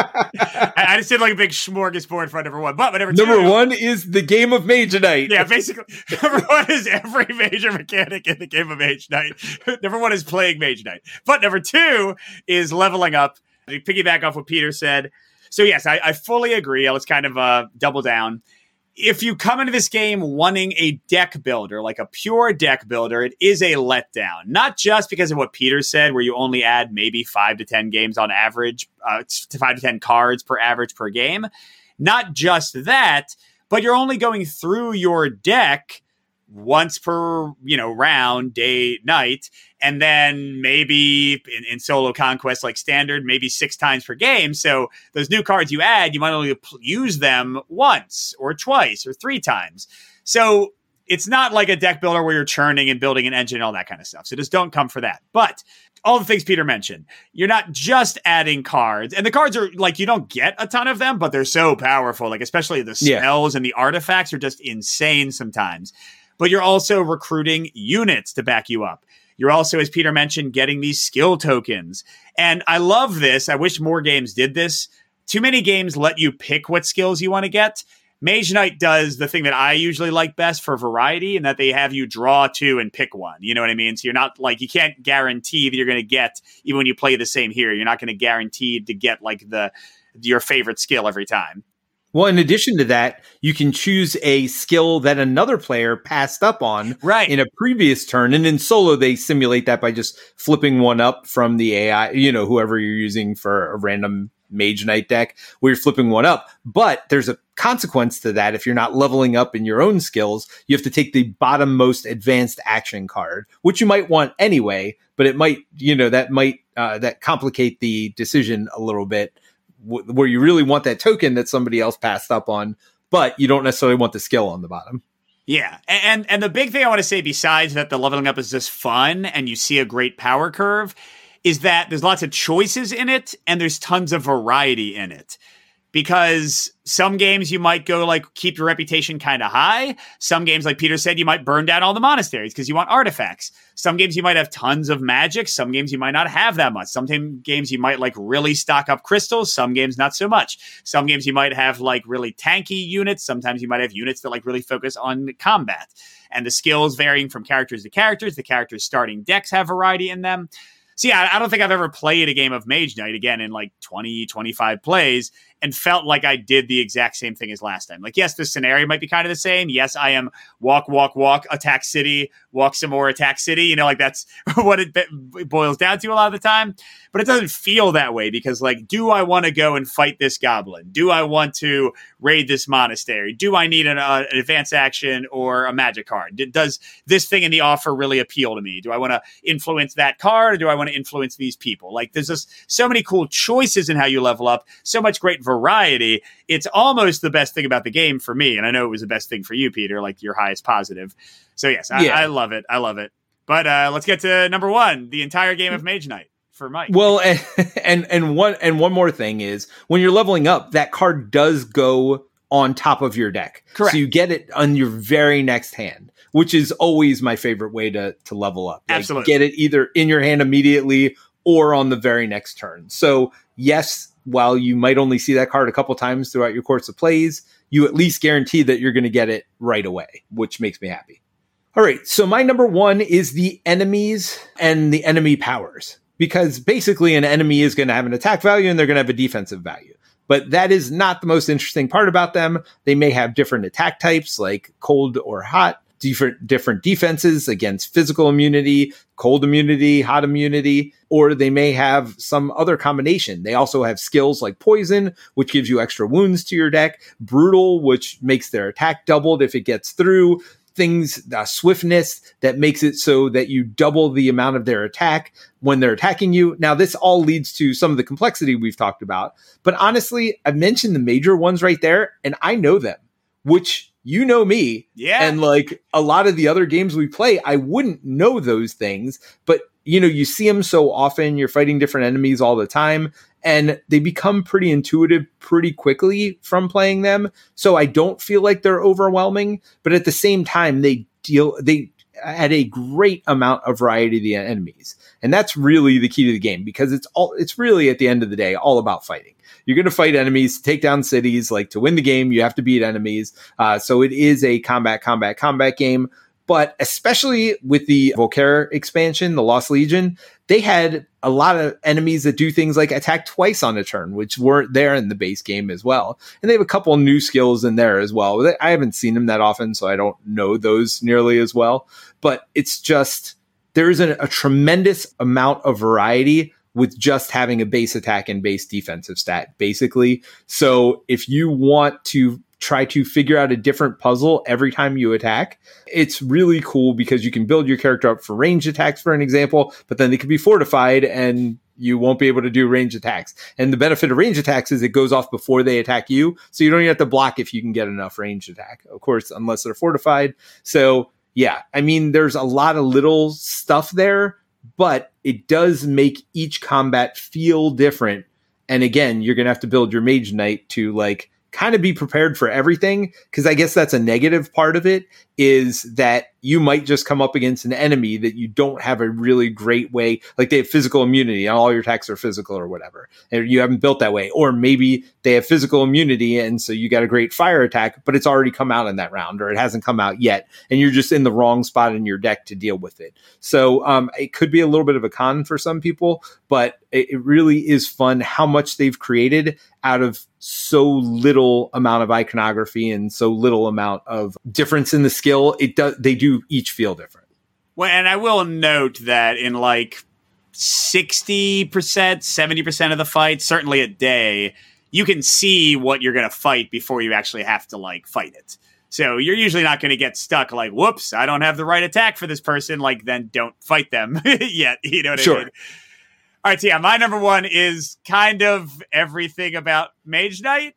I, I just did like a big smorgasbord for number one. But number two. Number one is the game of Mage Knight. Yeah, basically. Number one is every major mechanic in the game of Mage Knight. Number one is playing Mage Knight. But number two is leveling up. To piggyback off what Peter said. So yes, I, I fully agree. Let's kind of uh, double down. If you come into this game wanting a deck builder, like a pure deck builder, it is a letdown. Not just because of what Peter said, where you only add maybe five to ten games on average, uh, to five to ten cards per average per game. Not just that, but you're only going through your deck once per, you know, round, day, night, and then maybe in, in solo conquest like standard, maybe six times per game. So those new cards you add, you might only use them once or twice or three times. So it's not like a deck builder where you're churning and building an engine and all that kind of stuff. So just don't come for that. But all the things Peter mentioned, you're not just adding cards, and the cards are like, you don't get a ton of them, but they're so powerful. Like, especially the spells yeah. and the artifacts are just insane sometimes. But you're also recruiting units to back you up. You're also, as Peter mentioned, getting these skill tokens. And I love this. I wish more games did this. Too many games let you pick what skills you want to get. Mage Knight does the thing that I usually like best for variety, and that they have you draw two and pick one. You know what I mean? So you're not like, you can't guarantee that you're going to get, even when you play the same hero, you're not going to guarantee to get like the your favorite skill every time. Well, in addition to that, you can choose a skill that another player passed up on right. in a previous turn. And in solo, they simulate that by just flipping one up from the A I, you know, whoever you're using for a random Mage Knight deck, where you're flipping one up. But there's a consequence to that. If you're not leveling up in your own skills, you have to take the bottom most advanced action card, which you might want anyway, but it might, you know, that might, uh, that complicate the decision a little bit, where you really want that token that somebody else passed up on, but you don't necessarily want the skill on the bottom. Yeah. And and the big thing I want to say, besides that the leveling up is just fun and you see a great power curve, is that there's lots of choices in it and there's tons of variety in it. Because some games you might go like, keep your reputation kind of high. Some games, like Peter said, you might burn down all the monasteries because you want artifacts. Some games you might have tons of magic. Some games you might not have that much. Some games you might like really stock up crystals. Some games not so much. Some games you might have like really tanky units. Sometimes you might have units that like really focus on combat. And the skills varying from characters to characters. The characters' starting decks have variety in them. So yeah, I don't think I've ever played a game of Mage Knight again in like twenty, twenty-five plays and felt like I did the exact same thing as last time. Like, yes, the scenario might be kind of the same. Yes, I am walk, walk, walk, attack city, walk some more, attack city. You know, like that's what it boils down to a lot of the time. But it doesn't feel that way because, like, do I want to go and fight this goblin? Do I want to raid this monastery? Do I need an, uh, an advanced action or a magic card? Does this thing in the offer really appeal to me? Do I want to influence that card or do I want to influence these people? Like, there's just so many cool choices in how you level up, so much great variety. It's almost the best thing about the game for me. And I know it was the best thing for you, Peter, like your highest positive. So, yes, I, yeah. I love it. I love it. But uh, let's get to number one, the entire game of Mage Knight. For Mike. Well, and, and and one and one more thing is when you're leveling up, that card does go on top of your deck. Correct. So you get it on your very next hand, which is always my favorite way to to level up. Like, Absolutely. Get it either in your hand immediately or on the very next turn. So yes, while you might only see that card a couple times throughout your course of plays, you at least guarantee that you're going to get it right away, which makes me happy. All right. So my number one is the enemies and the enemy powers. Because basically an enemy is going to have an attack value and they're going to have a defensive value. But that is not the most interesting part about them. They may have different attack types like cold or hot, different, different defenses against physical immunity, cold immunity, hot immunity, or they may have some other combination. They also have skills like poison, which gives you extra wounds to your deck, brutal, which makes their attack doubled if it gets through, things, uh, swiftness that makes it so that you double the amount of their attack when they're attacking you. Now, this all leads to some of the complexity we've talked about. But honestly, I mentioned the major ones right there, and I know them, which you know me. Yeah. And like a lot of the other games we play, I wouldn't know those things. But, you know, you see them so often. You're fighting different enemies all the time. And they become pretty intuitive pretty quickly from playing them. So I don't feel like they're overwhelming, but at the same time, they deal, they add a great amount of variety to the enemies. And that's really the key to the game because it's all, it's really at the end of the day, all about fighting. You're going to fight enemies, to take down cities. Like to win the game, you have to beat enemies. Uh, so it is a combat, combat, combat game. But especially with the Volkare expansion, the Lost Legion, they had a lot of enemies that do things like attack twice on a turn, which weren't there in the base game as well. And they have a couple new skills in there as well. I haven't seen them that often, so I don't know those nearly as well. But it's just, there is a, a tremendous amount of variety with just having a base attack and base defensive stat, basically. So if you want to try to figure out a different puzzle every time you attack, it's really cool because you can build your character up for ranged attacks, for an example, but then they can be fortified and you won't be able to do ranged attacks. And the benefit of ranged attacks is it goes off before they attack you, so you don't even have to block if you can get enough ranged attack, of course, unless they're fortified. So yeah, I mean, there's a lot of little stuff there, but it does make each combat feel different. And again, you're going to have to build your Mage Knight to like kind of be prepared for everything, because I guess that's a negative part of it, is that you might just come up against an enemy that you don't have a really great way, like they have physical immunity and all your attacks are physical or whatever, and you haven't built that way. Or maybe they have physical immunity and so you got a great fire attack, but it's already come out in that round, or it hasn't come out yet, and you're just in the wrong spot in your deck to deal with it. So um, it could be a little bit of a con for some people, but it, it really is fun how much they've created out of so little amount of iconography and so little amount of difference in the skill. It does, they do each feel different. Well, and I will note that in like sixty percent, seventy percent of the fights, certainly a day, you can see what you're going to fight before you actually have to like fight it. So you're usually not going to get stuck like, whoops, I don't have the right attack for this person. Like, then don't fight them yet. You know what sure. I mean? All right, so yeah, my number one is kind of everything about Mage Knight.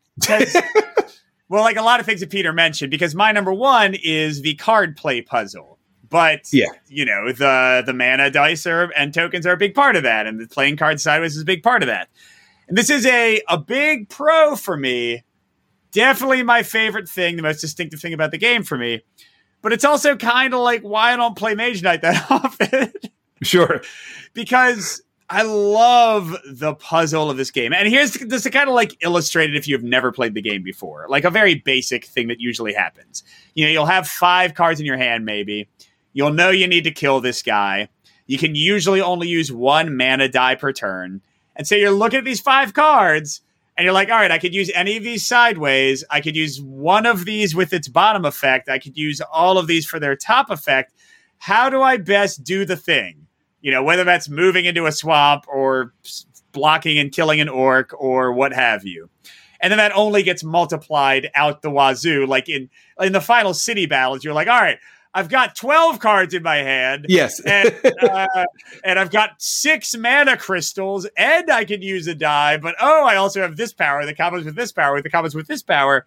Well, like a lot of things that Peter mentioned, because my number one is the card play puzzle. But, yeah. you know, the the mana dice are, and tokens are a big part of that, and the playing cards sideways is a big part of that. And this is a, a big pro for me. Definitely my favorite thing, the most distinctive thing about the game for me. But it's also kind of like why I don't play Mage Knight that often. Sure. Because I love the puzzle of this game. And here's this to kind of like illustrate it if you've never played the game before. Like a very basic thing that usually happens. You know, you'll have five cards in your hand, maybe. You'll know you need to kill this guy. You can usually only use one mana die per turn. And so you're looking at these five cards, And you're like, all right, I could use any of these sideways. I could use one of these with its bottom effect. I could use all of these for their top effect. How do I best do the thing? You know, whether that's moving into a swamp or blocking and killing an orc or what have you. And then that only gets multiplied out the wazoo. Like in, in the final city battles, you're like, all right, I've got twelve cards in my hand. Yes. and, uh, and I've got six mana crystals, and I can use a die. But, oh, I also have this power that combos with this power, that combos with this power.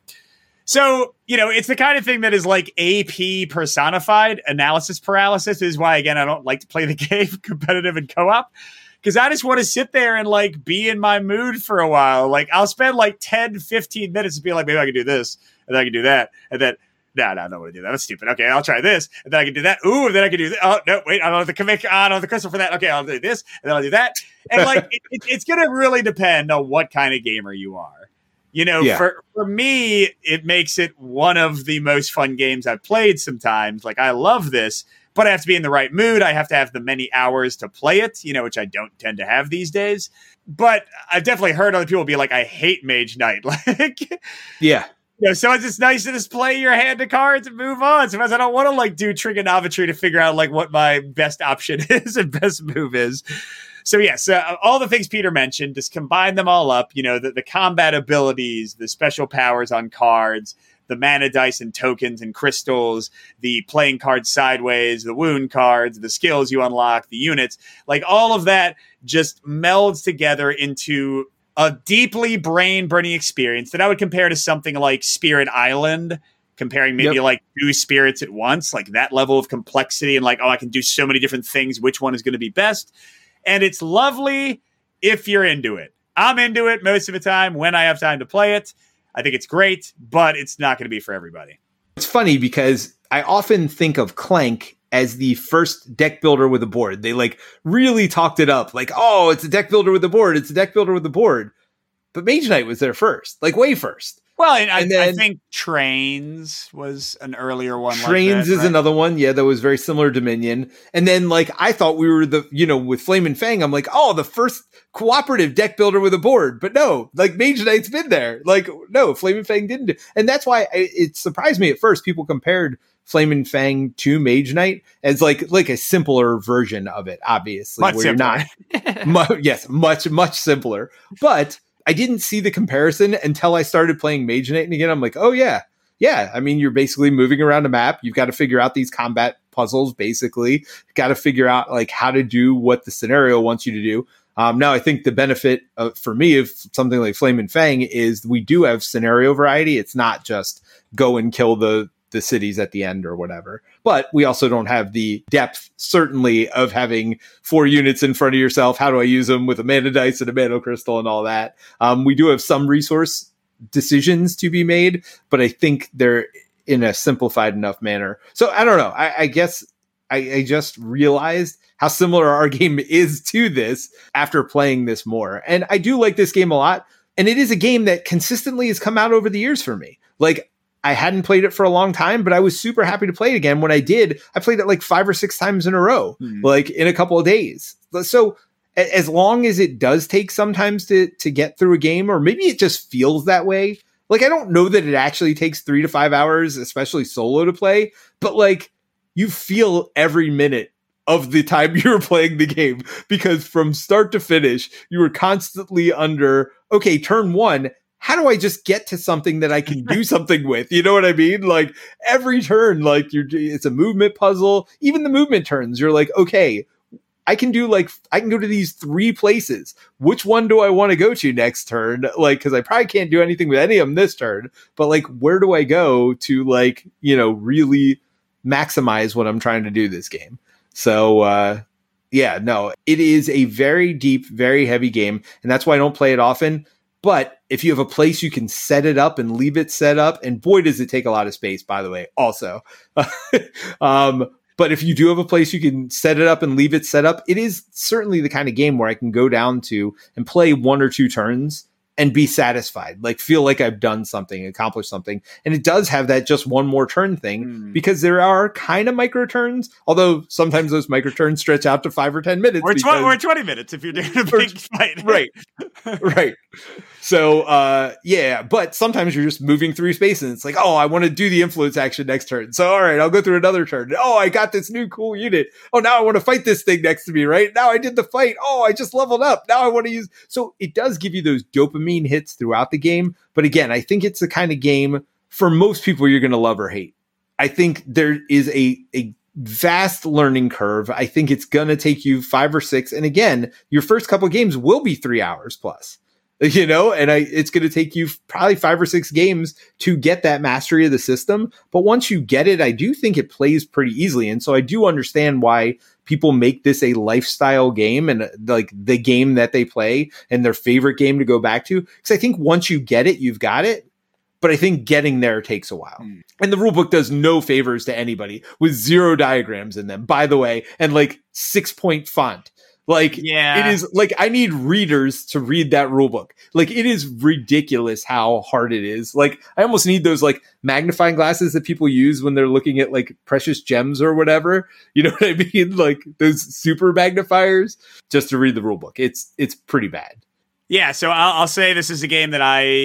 So, you know, it's the kind of thing that is like A P personified. Analysis paralysis is why, again, I don't like to play the game competitive and co-op. Because I just want to sit there and like be in my mood for a while. Like I'll spend like ten, fifteen minutes to be like, maybe I can do this, and then I can do that. And then, no, no, I don't want to do that. That's stupid. Okay, I'll try this. And then I can do that. Ooh, and then I can do that. Oh, no, wait, I don't have the commit. I don't have the crystal for that. Okay, I'll do this. And then I'll do that. And like, it, it, it's going to really depend on what kind of gamer you are. You know, yeah. for, for me, it makes it one of the most fun games I've played sometimes. Like, I love this. But I have to be in the right mood. I have to have the many hours to play it, you know, which I don't tend to have these days. But I've definitely heard other people be like, I hate Mage Knight. Like, yeah. You know, so it's just nice to just play your hand of cards and move on. Sometimes I don't want to like do trigonometry to figure out like what my best option is and best move is. So yes, uh, all the things Peter mentioned, just combine them all up. You know, the, the combat abilities, the special powers on cards, the mana dice and tokens and crystals, the playing cards sideways, the wound cards, the skills you unlock, the units, like all of that just melds together into a deeply brain-burning experience that I would compare to something like Spirit Island, comparing maybe yep. like two spirits at once, like that level of complexity and like, oh, I can do so many different things. Which one is going to be best? And it's lovely if you're into it. I'm into it most of the time when I have time to play it. I think it's great, but it's not going to be for everybody. It's funny because I often think of Clank as the first deck builder with a board. They like really talked it up like, oh, it's a deck builder with a board. It's a deck builder with a board. But Mage Knight was there first, like way first. Well, and, and I, then, I think Trains was an earlier one. Trains like that, is right? another one. Yeah, that was very similar to Dominion. And then like, I thought we were the, you know, with Flame and Fang, I'm like, oh, the first cooperative deck builder with a board. But no, like Mage Knight's been there. Like, no, Flame and Fang didn't do. And that's why I, it surprised me at first. People compared Flame and Fang to Mage Knight as like, like a simpler version of it, obviously. Much where simpler. You're not, mu- yes, much, much simpler. But I didn't see the comparison until I started playing Mage Knight. And again, I'm like, oh yeah, yeah. I mean, you're basically moving around a map. You've got to figure out these combat puzzles, basically. You've got to figure out like how to do what the scenario wants you to do. Um, now, I think the benefit uh, for me of something like Flame and Fang is we do have scenario variety. It's not just go and kill the the cities at the end or whatever. But we also don't have the depth, certainly, of having four units in front of yourself. How do I use them with a mana dice and a mana crystal and all that? Um, we do have some resource decisions to be made, but I think they're in a simplified enough manner. So I don't know. I, I guess I, I just realized how similar our game is to this after playing this more. And I do like this game a lot. And it is a game that consistently has come out over the years for me. Like, I hadn't played it for a long time, but I was super happy to play it again. When I did, I played it like five or six times in a row, mm-hmm. like in a couple of days. So a- as long as it does take sometimes to, to get through a game, or maybe it just feels that way. Like, I don't know that it actually takes three to five hours, especially solo to play, but like you feel every minute of the time you were playing the game, because from start to finish, you were constantly under, okay, turn one, how do I just get to something that I can do something with? You know what I mean? Like every turn, like you're, it's a movement puzzle. Even the movement turns, you're like, okay, I can do like, I can go to these three places. Which one do I want to go to next turn? Like, cause I probably can't do anything with any of them this turn, but like, where do I go to like, you know, really maximize what I'm trying to do this game? So, uh, yeah, no, it is a very deep, very heavy game. And that's why I don't play it often. But if you have a place you can set it up and leave it set up, and boy, does it take a lot of space, by the way, also. um, but if you do have a place you can set it up and leave it set up, it is certainly the kind of game where I can go down to and play one or two turns and be satisfied, like feel like I've done something, accomplished something. And it does have that just one more turn thing mm. because there are kind of micro turns, although sometimes those micro turns stretch out to five or ten minutes. Or, tw- or twenty minutes if you're doing a big fight. Right. Right. So, uh, yeah, but sometimes you're just moving through space and it's like, oh, I want to do the influence action next turn. So, all right, I'll go through another turn. Oh, I got this new cool unit. Oh, now I want to fight this thing next to me, right? Now I did the fight. Oh, I just leveled up. Now I want to use. So it does give you those dopamine hits throughout the game. But again, I think it's the kind of game for most people you're going to love or hate. I think there is a, a vast learning curve. I think it's going to take you five or six. And again, your first couple of games will be three hours plus. You know, and I, it's going to take you probably five or six games to get that mastery of the system. But once you get it, I do think it plays pretty easily. And so I do understand why people make this a lifestyle game and like the game that they play and their favorite game to go back to. Because I think once you get it, you've got it. But I think getting there takes a while. Mm. And the rulebook does no favors to anybody with zero diagrams in them, by the way, and like six point font. Like, yeah. It is like, I need readers to read that rule book. Like, it is ridiculous how hard it is. Like, I almost need those like magnifying glasses that people use when they're looking at like precious gems or whatever. You know what I mean? Like those super magnifiers just to read the rule book. It's, it's pretty bad. Yeah, so I'll, I'll say this is a game that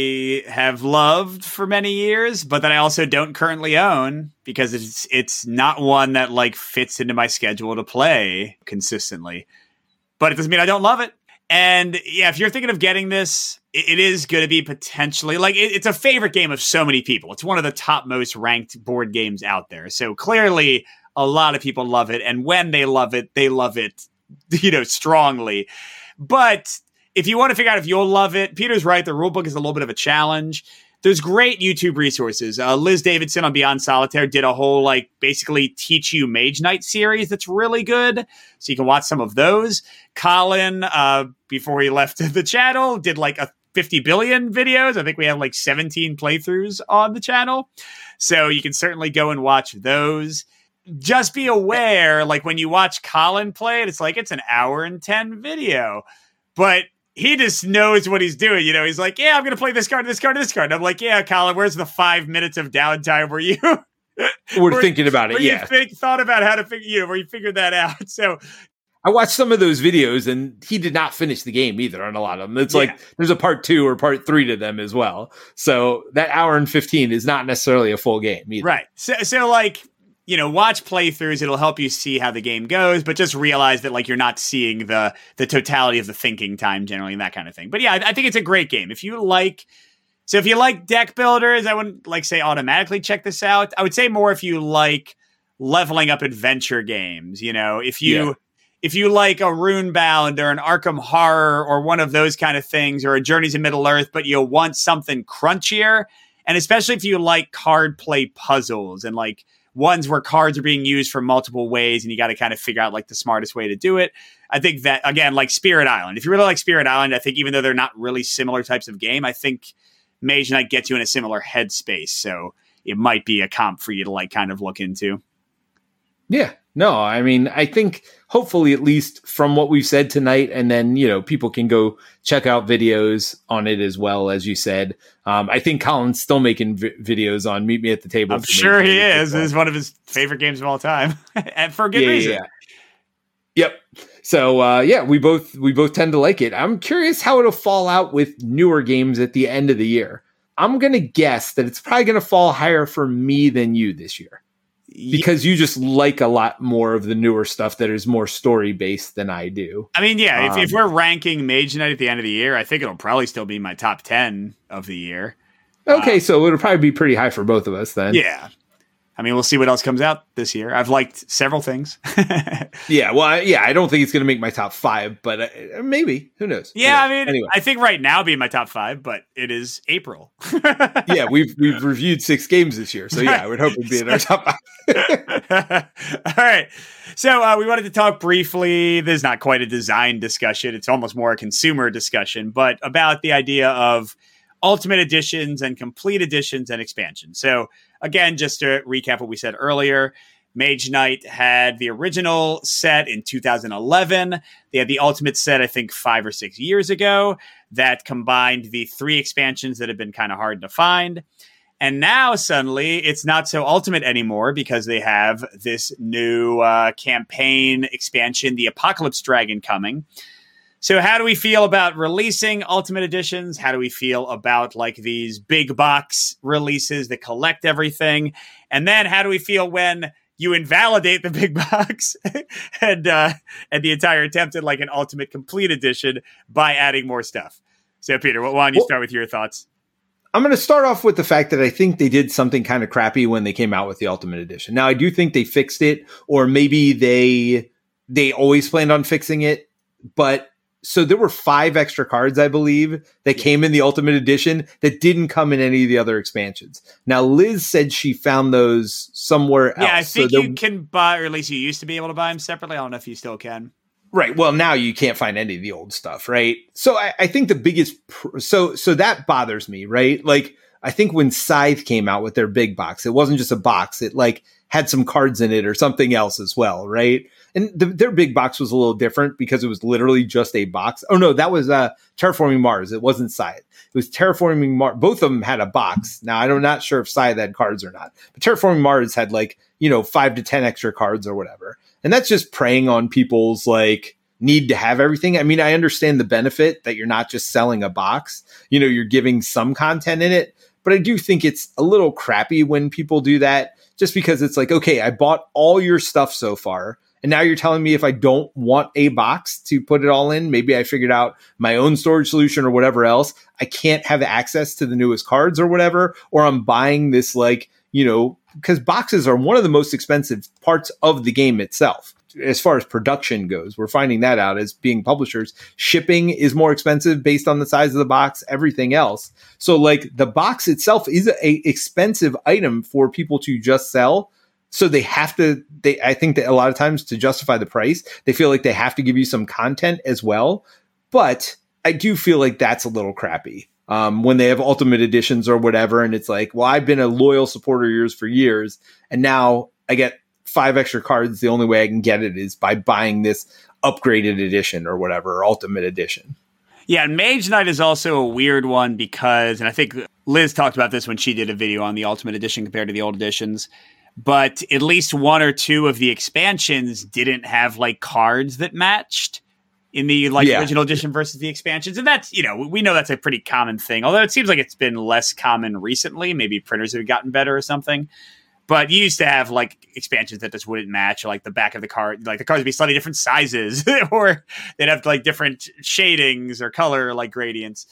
I have loved for many years, but that I also don't currently own because it's, it's not one that like fits into my schedule to play consistently. But it doesn't mean I don't love it. And yeah, if you're thinking of getting this, it, it is going to be potentially like it, it's a favorite game of so many people. It's one of the top most ranked board games out there. So clearly a lot of people love it. And when they love it, they love it, you know, strongly. But if you want to figure out if you'll love it, Peter's right. The rulebook is a little bit of a challenge. There's great YouTube resources. Uh, Liz Davidson on Beyond Solitaire did a whole, like, basically teach you Mage Knight series that's really good. So you can watch some of those. Colin, uh, before he left the channel, did like a fifty billion videos. I think we have like seventeen playthroughs on the channel. So you can certainly go and watch those. Just be aware, like, when you watch Colin play it, it's like it's an hour and ten video. But he just knows what he's doing. You know, he's like, yeah, I'm going to play this card, this card, this card. And I'm like, yeah, Colin, where's the five minutes of downtime where you were where, thinking about it? Where yeah. you think, thought about how to figure, you know, where you figured that out. So I watched some of those videos and he did not finish the game either on a lot of them. It's yeah. like there's a part two or part three to them as well. So that hour and fifteen is not necessarily a full game either. Right. So, so like, you know, watch playthroughs. It'll help you see how the game goes, but just realize that like you're not seeing the the totality of the thinking time generally and that kind of thing. But yeah, I, I think it's a great game. If you like, so if you like deck builders, I wouldn't like say automatically check this out. I would say more if you like leveling up adventure games. You know, if you yeah. if you like a Runebound or an Arkham Horror or one of those kind of things, or a Journeys in Middle Earth, but you want something crunchier, and especially if you like card play puzzles and like ones where cards are being used for multiple ways and you got to kind of figure out like the smartest way to do it. I think that, again, like Spirit Island, if you really like Spirit Island, I think even though they're not really similar types of game, I think Mage Knight gets you in a similar headspace. So it might be a comp for you to like kind of look into. Yeah, no, I mean, I think hopefully at least from what we've said tonight, and then, you know, people can go check out videos on it as well, as you said. Um, I think Colin's still making vi- videos on Meet Me at the Table. I'm sure he is. It's one of his favorite games of all time. And for good yeah, reason. Yeah. Yep. So, uh, yeah, we both we both tend to like it. I'm curious how it'll fall out with newer games at the end of the year. I'm going to guess that it's probably going to fall higher for me than you this year. Because you just like a lot more of the newer stuff that is more story based than I do. I mean, yeah, if, um, if we're ranking Mage Knight at the end of the year, I think it'll probably still be my top ten of the year. Okay, uh, so it'll probably be pretty high for both of us then. Yeah. I mean, we'll see what else comes out this year. I've liked several things. yeah, well, I, yeah, I don't think it's going to make my top five, but uh, maybe. Who knows? Yeah, anyway, I mean, anyway. I think right now be in my top five, but it is April. yeah, we've we've reviewed six games this year, so yeah, I would hope it'd be in our top five. All right. So uh, we wanted to talk briefly. This is not quite a design discussion. It's almost more a consumer discussion, but about the idea of ultimate editions and complete editions and expansions. So again, just to recap what we said earlier, Mage Knight had the original set in two thousand eleven. They had the Ultimate set, I think, five or six years ago that combined the three expansions that have been kind of hard to find. And now suddenly it's not so Ultimate anymore because they have this new uh, campaign expansion, the Apocalypse Dragon, coming. So how do we feel about releasing Ultimate Editions? How do we feel about like these big box releases that collect everything? And then how do we feel when you invalidate the big box and uh, and the entire attempt at like an Ultimate Complete Edition by adding more stuff? So Peter, why don't you well, start with your thoughts? I'm going to start off with the fact that I think they did something kind of crappy when they came out with the Ultimate Edition. Now, I do think they fixed it, or maybe they they always planned on fixing it, but so there were five extra cards, I believe, that yeah. came in the Ultimate Edition that didn't come in any of the other expansions. Now, Liz said she found those somewhere else. Yeah, I think so you can buy, or at least you used to be able to buy them separately. I don't know if you still can. Right. Well, now you can't find any of the old stuff, right? So I, I think the biggest, pr- so so that bothers me, right? Like, I think when Scythe came out with their big box, it wasn't just a box. It like had some cards in it or something else as well, right? And the, their big box was a little different because it was literally just a box. Oh, no, that was uh, Terraforming Mars. It wasn't Scythe. It was Terraforming Mars. Both of them had a box. Now, I'm not sure if Scythe had cards or not. But Terraforming Mars had like, you know, five to ten extra cards or whatever. And that's just preying on people's like need to have everything. I mean, I understand the benefit that you're not just selling a box. You know, you're giving some content in it. But I do think it's a little crappy when people do that just because it's like, okay, I bought all your stuff so far. And now you're telling me if I don't want a box to put it all in, maybe I figured out my own storage solution or whatever else, I can't have access to the newest cards or whatever, or I'm buying this like, you know, because boxes are one of the most expensive parts of the game itself. As far as production goes, we're finding that out as being publishers. Shipping is more expensive based on the size of the box, everything else. So like the box itself is a expensive item for people to just sell. So they have to, they, I think that a lot of times to justify the price, they feel like they have to give you some content as well. But I do feel like that's a little crappy um, when they have Ultimate Editions or whatever. And it's like, well, I've been a loyal supporter of yours for years. And now I get five extra cards. The only way I can get it is by buying this upgraded edition or whatever, or Ultimate Edition. Yeah, and Mage Knight is also a weird one because, and I think Liz talked about this when she did a video on the Ultimate Edition compared to the old editions, but at least one or two of the expansions didn't have like cards that matched in the like yeah. original edition versus the expansions. And that's, you know, we know that's a pretty common thing, although it seems like it's been less common recently. Maybe printers have gotten better or something. But you used to have like expansions that just wouldn't match, or like the back of the card, like the cards would be slightly different sizes, or they'd have like different shadings or color like gradients.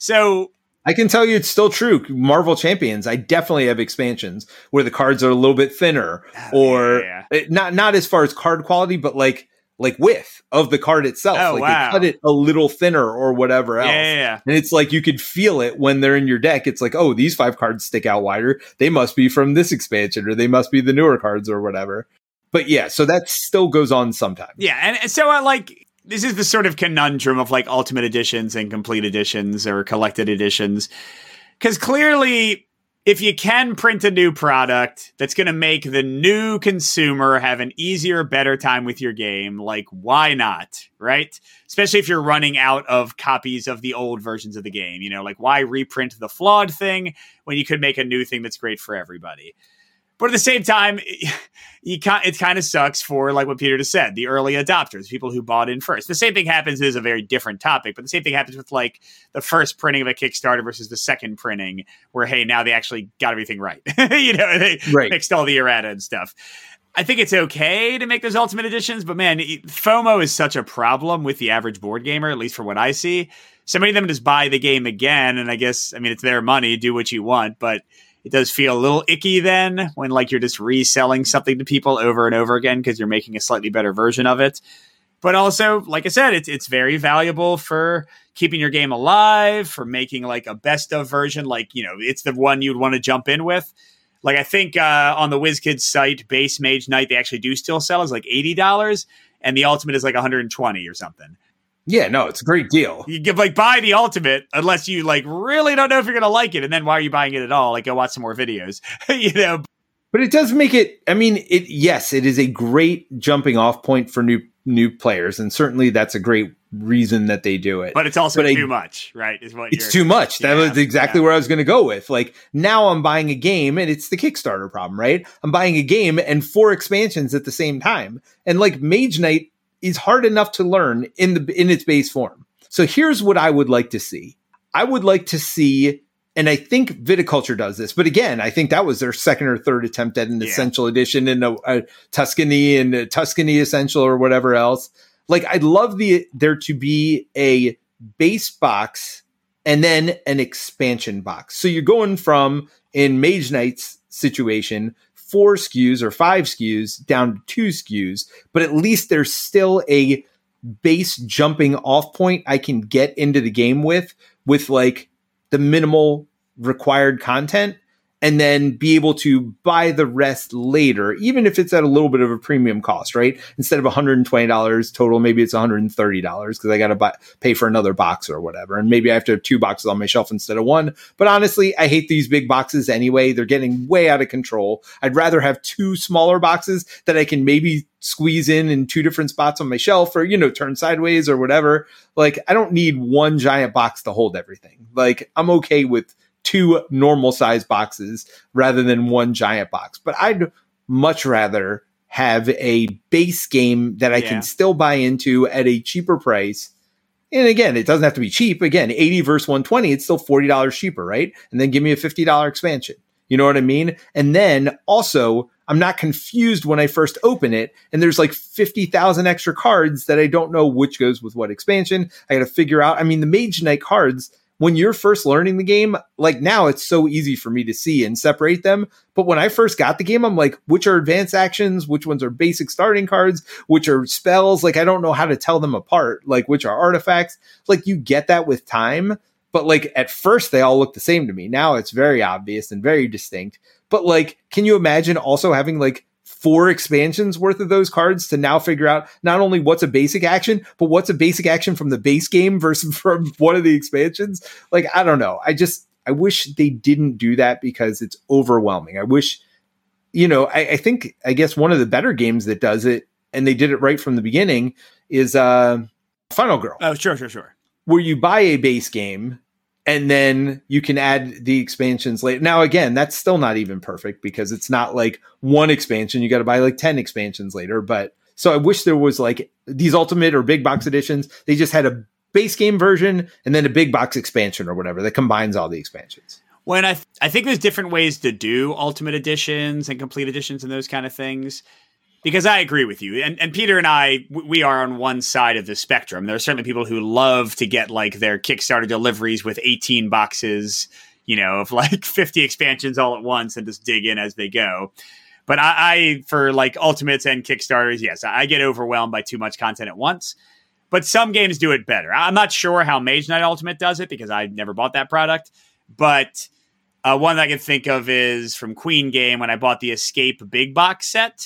So I can tell you it's still true. Marvel Champions, I definitely have expansions where the cards are a little bit thinner, or yeah, yeah. not not as far as card quality, but like like width of the card itself. Oh, like wow. they cut it a little thinner or whatever else. Yeah, yeah, yeah. And it's like you could feel it when they're in your deck. It's like, oh, these five cards stick out wider. They must be from this expansion, or they must be the newer cards or whatever. But yeah, so that still goes on sometimes. Yeah, and so I like this is the sort of conundrum of like Ultimate Editions and Complete Editions or Collected Editions. Because clearly, if you can print a new product that's going to make the new consumer have an easier, better time with your game, like, why not, right? Especially if you're running out of copies of the old versions of the game. You know, like, why reprint the flawed thing when you could make a new thing that's great for everybody? But at the same time, you can, it kind of sucks for, like what Peter just said, the early adopters, people who bought in first. The same thing happens, this is a very different topic, but the same thing happens with like the first printing of a Kickstarter versus the second printing, where, hey, now they actually got everything right. you know, they right. mixed all the errata and stuff. I think it's okay to make those Ultimate Editions, but man, FOMO is such a problem with the average board gamer, at least from what I see. So many of them just buy the game again, and I guess, I mean, it's their money, do what you want, but it does feel a little icky then when like you're just reselling something to people over and over again because you're making a slightly better version of it. But also, like I said, it's it's very valuable for keeping your game alive, for making like a best of version. Like, you know, it's the one you'd want to jump in with. Like, I think uh, on the WizKids site, base Mage Knight, they actually do still sell is like eighty dollars, and the Ultimate is like one hundred twenty dollars or something. Yeah, no, it's a great deal. You give like buy the Ultimate unless you like really don't know if you're gonna like it, and then why are you buying it at all? Like, go watch some more videos, you know. But it does make it, I mean, it yes, it is a great jumping off point for new new players. And certainly that's a great reason that they do it. But it's also but too I, much, right? Is what It's you're, too much. That yeah, was exactly yeah. where I was going to go with. Like, now I'm buying a game, and it's the Kickstarter problem, right? I'm buying a game and four expansions at the same time. And like Mage Knight is hard enough to learn in the in its base form. So here's what I would like to see. I would like to see, and I think Viticulture does this, but again, I think that was their second or third attempt at an Yeah. Essential Edition and a, a Tuscany and a Tuscany Essential or whatever else. Like, I'd love the there to be a base box and then an expansion box. So you're going from, in Mage Knight's situation, four S K Us or five S K Us down to two S K Us, but at least there's still a base jumping off point I can get into the game with, with like the minimal required content, and then be able to buy the rest later, even if it's at a little bit of a premium cost, right? Instead of one hundred twenty dollars total, maybe it's one hundred thirty dollars because I got to buy pay for another box or whatever. And maybe I have to have two boxes on my shelf instead of one. But honestly, I hate these big boxes anyway. They're getting way out of control. I'd rather have two smaller boxes that I can maybe squeeze in in two different spots on my shelf, or, you know, turn sideways or whatever. Like, I don't need one giant box to hold everything. Like, I'm okay with two normal size boxes rather than one giant box. But I'd much rather have a base game that I Yeah. can still buy into at a cheaper price. And again, it doesn't have to be cheap. Again, eighty versus one twenty, it's still forty dollars cheaper, right? And then give me a fifty dollars expansion. You know what I mean? And then also, I'm not confused when I first open it, and there's like fifty thousand extra cards that I don't know which goes with what expansion. I got to figure out. I mean, the Mage Knight cards, when you're first learning the game, like now it's so easy for me to see and separate them. But when I first got the game, I'm like, which are advanced actions? Which ones are basic starting cards? Which are spells? Like, I don't know how to tell them apart. Like, which are artifacts? Like, you get that with time. But like, at first they all look the same to me. Now it's very obvious and very distinct. But like, can you imagine also having like four expansions worth of those cards to now figure out not only what's a basic action, but what's a basic action from the base game versus from one of the expansions? Like, I don't know. I just, I wish they didn't do that because it's overwhelming. I wish, you know, I, I think, I guess one of the better games that does it, and they did it right from the beginning, is uh, Final Girl. Oh, sure, sure, sure. Where you buy a base game and then you can add the expansions later. Now, again, that's still not even perfect because it's not like one expansion. You got to buy like ten expansions later. But so I wish there was like these ultimate or big box editions. They just had a base game version and then a big box expansion or whatever that combines all the expansions. When I th- I think there's different ways to do ultimate editions and complete editions and those kind of things. Because I agree with you. And and Peter and I, we are on one side of the spectrum. There are certainly people who love to get like their Kickstarter deliveries with eighteen boxes, you know, of like fifty expansions all at once and just dig in as they go. But I, I for like Ultimates and Kickstarters, yes, I get overwhelmed by too much content at once. But some games do it better. I'm not sure how Mage Knight Ultimate does it because I never bought that product. But uh, one that I can think of is from Queen Game when I bought the Escape big box set.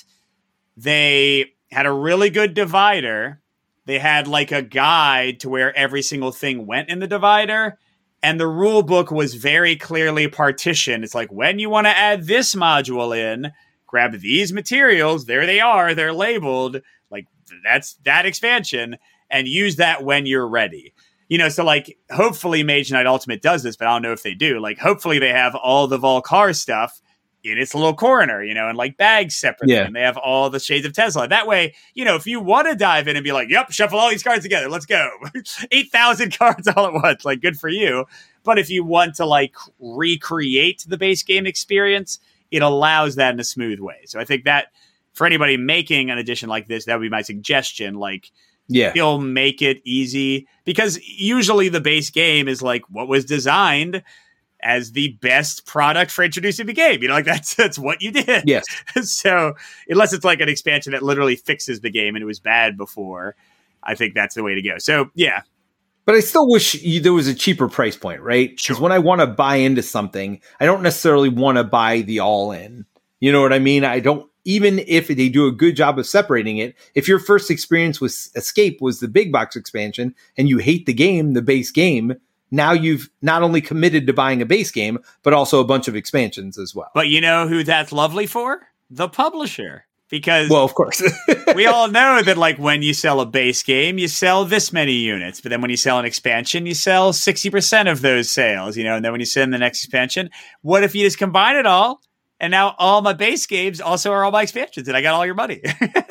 They had a really good divider. They had like a guide to where every single thing went in the divider. And the rule book was very clearly partitioned. It's like, when you want to add this module in, grab these materials. There they are. They're labeled. Like, that's that expansion. And use that when you're ready. You know, so like, hopefully Mage Knight Ultimate does this, but I don't know if they do. Like, hopefully they have all the Volcar stuff in its little corner, you know, and like bags separately. Yeah. And they have all the shades of Tesla. That way, you know, if you want to dive in and be like, yep, shuffle all these cards together, let's go. eight thousand cards all at once. Like, good for you. But if you want to like recreate the base game experience, it allows that in a smooth way. So I think that for anybody making an edition like this, that would be my suggestion. Like, yeah, it'll make it easy because usually the base game is like what was designed as the best product for introducing the game. You know, like that's, that's what you did. Yes. So unless it's like an expansion that literally fixes the game and it was bad before, I think that's the way to go. So yeah. But I still wish you, there was a cheaper price point, right? Because Sure. when I want to buy into something, I don't necessarily want to buy the all in. You know what I mean? I don't, even if they do a good job of separating it, if your first experience with Escape was the big box expansion and you hate the game, the base game, now you've not only committed to buying a base game, but also a bunch of expansions as well. But you know who that's lovely for? The publisher. Because well, of course, we all know that like when you sell a base game, you sell this many units. But then when you sell an expansion, you sell sixty percent of those sales, you know, and then when you send the next expansion, what if you just combine it all? And now all my base games also are all my expansions and I got all your money.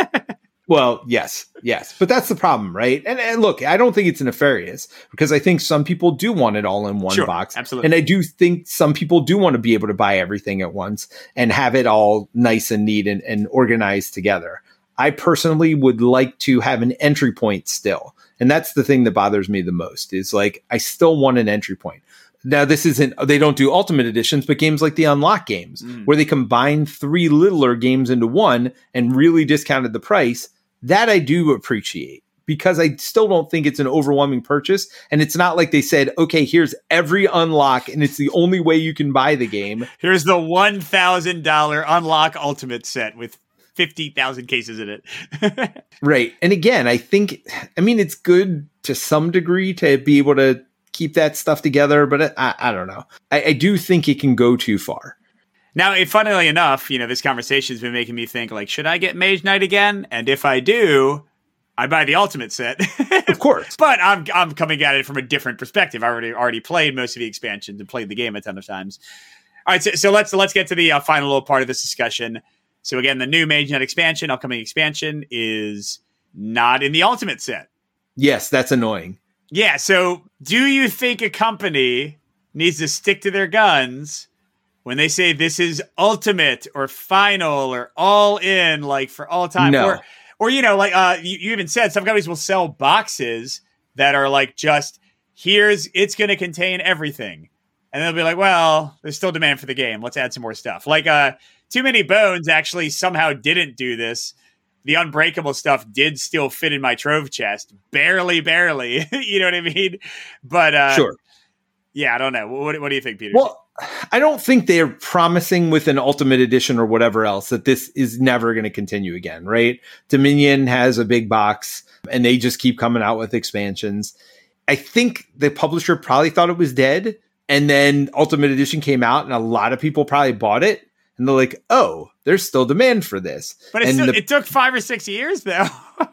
Well, yes, yes. But that's the problem, right? And, and look, I don't think it's nefarious because I think some people do want it all in one sure, box. Absolutely. And I do think some people do want to be able to buy everything at once and have it all nice and neat and, and organized together. I personally would like to have an entry point still. And that's the thing that bothers me the most is like, I still want an entry point. Now, this isn't, they don't do ultimate editions, but games like the Unlock games, mm. where they combine three littler games into one and really discounted the price, that I do appreciate because I still don't think it's an overwhelming purchase. And it's not like they said, okay, here's every Unlock and it's the only way you can buy the game. Here's the one thousand dollars Unlock Ultimate set with fifty thousand cases in it. Right. And again, I think, I mean, it's good to some degree to be able to keep that stuff together, but I, I don't know. I, I do think it can go too far. Now, if, funnily enough, you know, this conversation has been making me think, like, should I get Mage Knight again? And if I do, I buy the Ultimate set. Of course. But I'm I'm coming at it from a different perspective. I already already played most of the expansions and played the game a ton of times. All right, so, so let's let's get to the uh, final little part of this discussion. So again, the new Mage Knight expansion, upcoming expansion, is not in the Ultimate set. Yes, that's annoying. Yeah, so do you think a company needs to stick to their guns when they say this is ultimate or final or all in, like for all time? No. Or, or you know, like uh, you, you even said some companies will sell boxes that are like just, here's, it's going to contain everything. And they'll be like, well, there's still demand for the game. Let's add some more stuff. Like uh, Too Many Bones actually somehow didn't do this. The Unbreakable stuff did still fit in my trove chest. Barely, barely. You know what I mean? But uh, sure. Yeah, I don't know. What, what do you think, Peter? Well, I don't think they're promising with an Ultimate Edition or whatever else that this is never going to continue again, right? Dominion has a big box and they just keep coming out with expansions. I think the publisher probably thought it was dead. And then Ultimate Edition came out and a lot of people probably bought it. And they're like, oh, there's still demand for this. But and still, the, it took five or six years, though.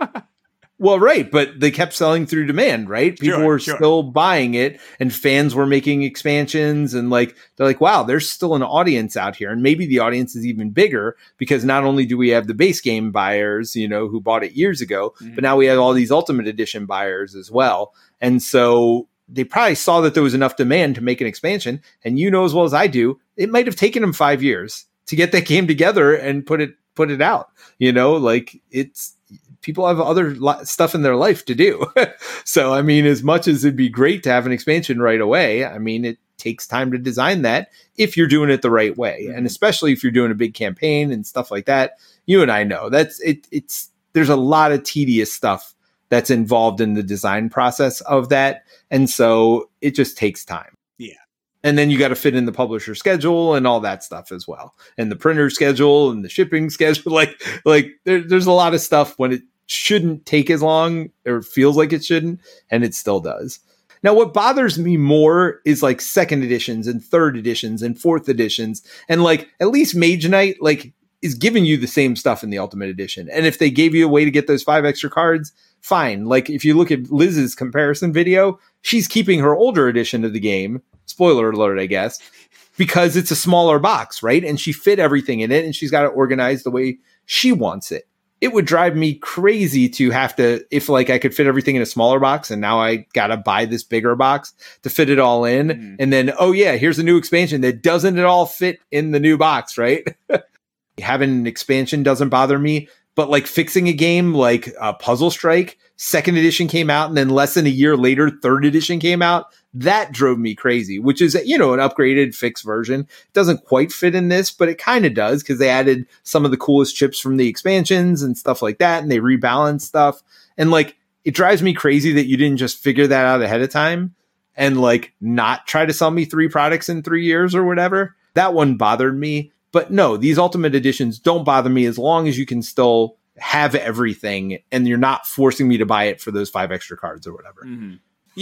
Well, right. But they kept selling through demand, right? People sure, were sure. still buying it and fans were making expansions. And like, they're like, wow, there's still an audience out here. And maybe the audience is even bigger because not only do we have the base game buyers, you know, who bought it years ago, mm-hmm. but now we have all these Ultimate Edition buyers as well. And so they probably saw that there was enough demand to make an expansion. And you know as well as I do, it might have taken them five years to get that game together and put it put it out. You know, like it's people have other lo- stuff in their life to do. So, I mean, as much as it'd be great to have an expansion right away, I mean, it takes time to design that if you're doing it the right way. Mm-hmm. And especially if you're doing a big campaign and stuff like that, you and I know that's it. It's there's a lot of tedious stuff that's involved in the design process of that. And so it just takes time. Yeah. And then you got to fit in the publisher schedule and all that stuff as well. And the printer schedule and the shipping schedule. Like, like there, there's a lot of stuff when it shouldn't take as long or feels like it shouldn't. And it still does. Now, what bothers me more is like second editions and third editions and fourth editions. And like, at least Mage Knight, like, is giving you the same stuff in the Ultimate Edition. And if they gave you a way to get those five extra cards, fine. Like, if you look at Liz's comparison video, she's keeping her older edition of the game. Spoiler alert, I guess, because it's a smaller box, right? And she fit everything in it and she's got it organized the way she wants it. It would drive me crazy to have to, if like I could fit everything in a smaller box and now I got to buy this bigger box to fit it all in. Mm. And then, oh yeah, here's a new expansion that doesn't at all fit in the new box, right? Having an expansion doesn't bother me, but like fixing a game like uh, Puzzle Strike, second edition came out and then less than a year later, third edition came out. That drove me crazy, which is, you know, an upgraded fixed version. It doesn't quite fit in this, but it kind of does because they added some of the coolest chips from the expansions and stuff like that. And they rebalanced stuff. And like, it drives me crazy that you didn't just figure that out ahead of time and like not try to sell me three products in three years or whatever. That one bothered me. But no, these Ultimate Editions don't bother me as long as you can still have everything and you're not forcing me to buy it for those five extra cards or whatever. Mm-hmm. Yeah.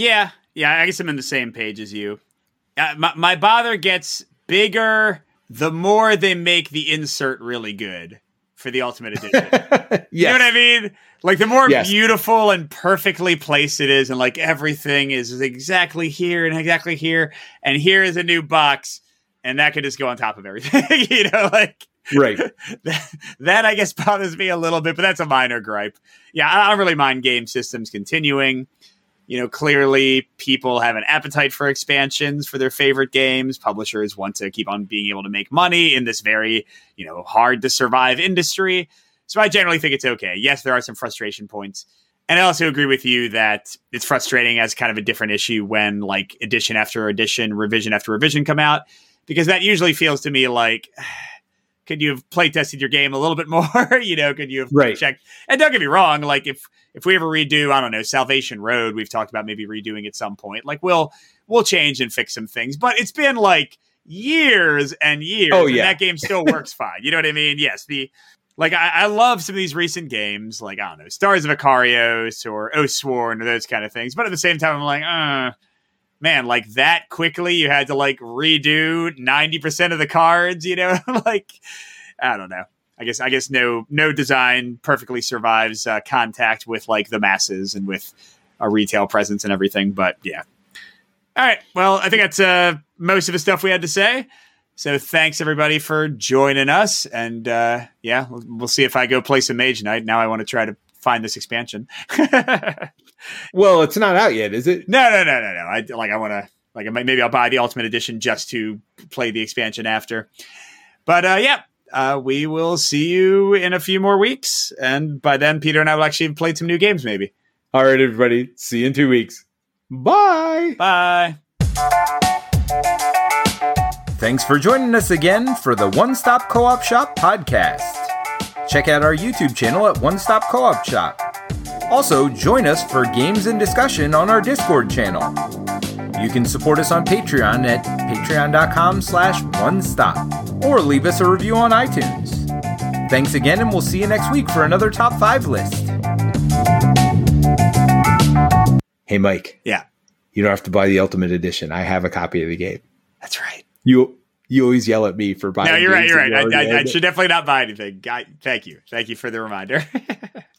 Yeah, I guess I'm in the same page as you. Uh, my, my bother gets bigger the more they make the insert really good for the Ultimate Edition. Yes. You know what I mean? Like, the more Yes. beautiful and perfectly placed it is, and like everything is exactly here and exactly here, and here is a new box, and that could just go on top of everything. You know, like, Right. that, that I guess bothers me a little bit, but that's a minor gripe. Yeah, I don't really mind game systems continuing. You know, clearly people have an appetite for expansions for their favorite games. Publishers want to keep on being able to make money in this very, you know, hard to survive industry. So I generally think it's okay. Yes, there are some frustration points. And I also agree with you that it's frustrating as kind of a different issue when like edition after edition, revision after revision come out, because that usually feels to me like, could you have play tested your game a little bit more? You know, could you have Right. checked? And don't get me wrong, like if if we ever redo, I don't know, Salvation Road, we've talked about maybe redoing at some point. Like we'll we'll change and fix some things, but it's been like years and years. Oh, and yeah. that game still works fine. You know what I mean? Yes, the like I, I love some of these recent games, like I don't know, Stars of Icarios or Oathsworn or those kind of things. But at the same time, I'm like, uh man, like that quickly, you had to like redo ninety percent of the cards, you know, like, I don't know. I guess, I guess no, no design perfectly survives uh, contact with like the masses and with a retail presence and everything. But yeah. All right. Well, I think that's uh, most of the stuff we had to say. So thanks everybody for joining us. And uh, yeah, we'll, we'll see if I go play some Mage Knight. Now I want to try to find this expansion. Well, it's not out yet, is it? No, no, no, no, no. I like. I want to like. I might, maybe I'll buy the Ultimate Edition just to play the expansion after. But uh, yeah, uh, we will see you in a few more weeks, and by then, Peter and I will actually have played some new games. Maybe. All right, everybody. See you in two weeks. Bye. Bye. Thanks for joining us again for the One Stop Co-op Shop podcast. Check out our YouTube channel at One Stop Co-op Shop. Also, join us for games and discussion on our Discord channel. You can support us on Patreon at patreon.com slash one stop or leave us a review on iTunes. Thanks again, and we'll see you next week for another Top five list. Hey, Mike. Yeah, You don't have to buy the Ultimate Edition. I have a copy of the game. that's right. You you always yell at me for buying No, you're right. games You're that right. you I, already I, I own. should definitely not buy anything. I, thank you. Thank you for the reminder.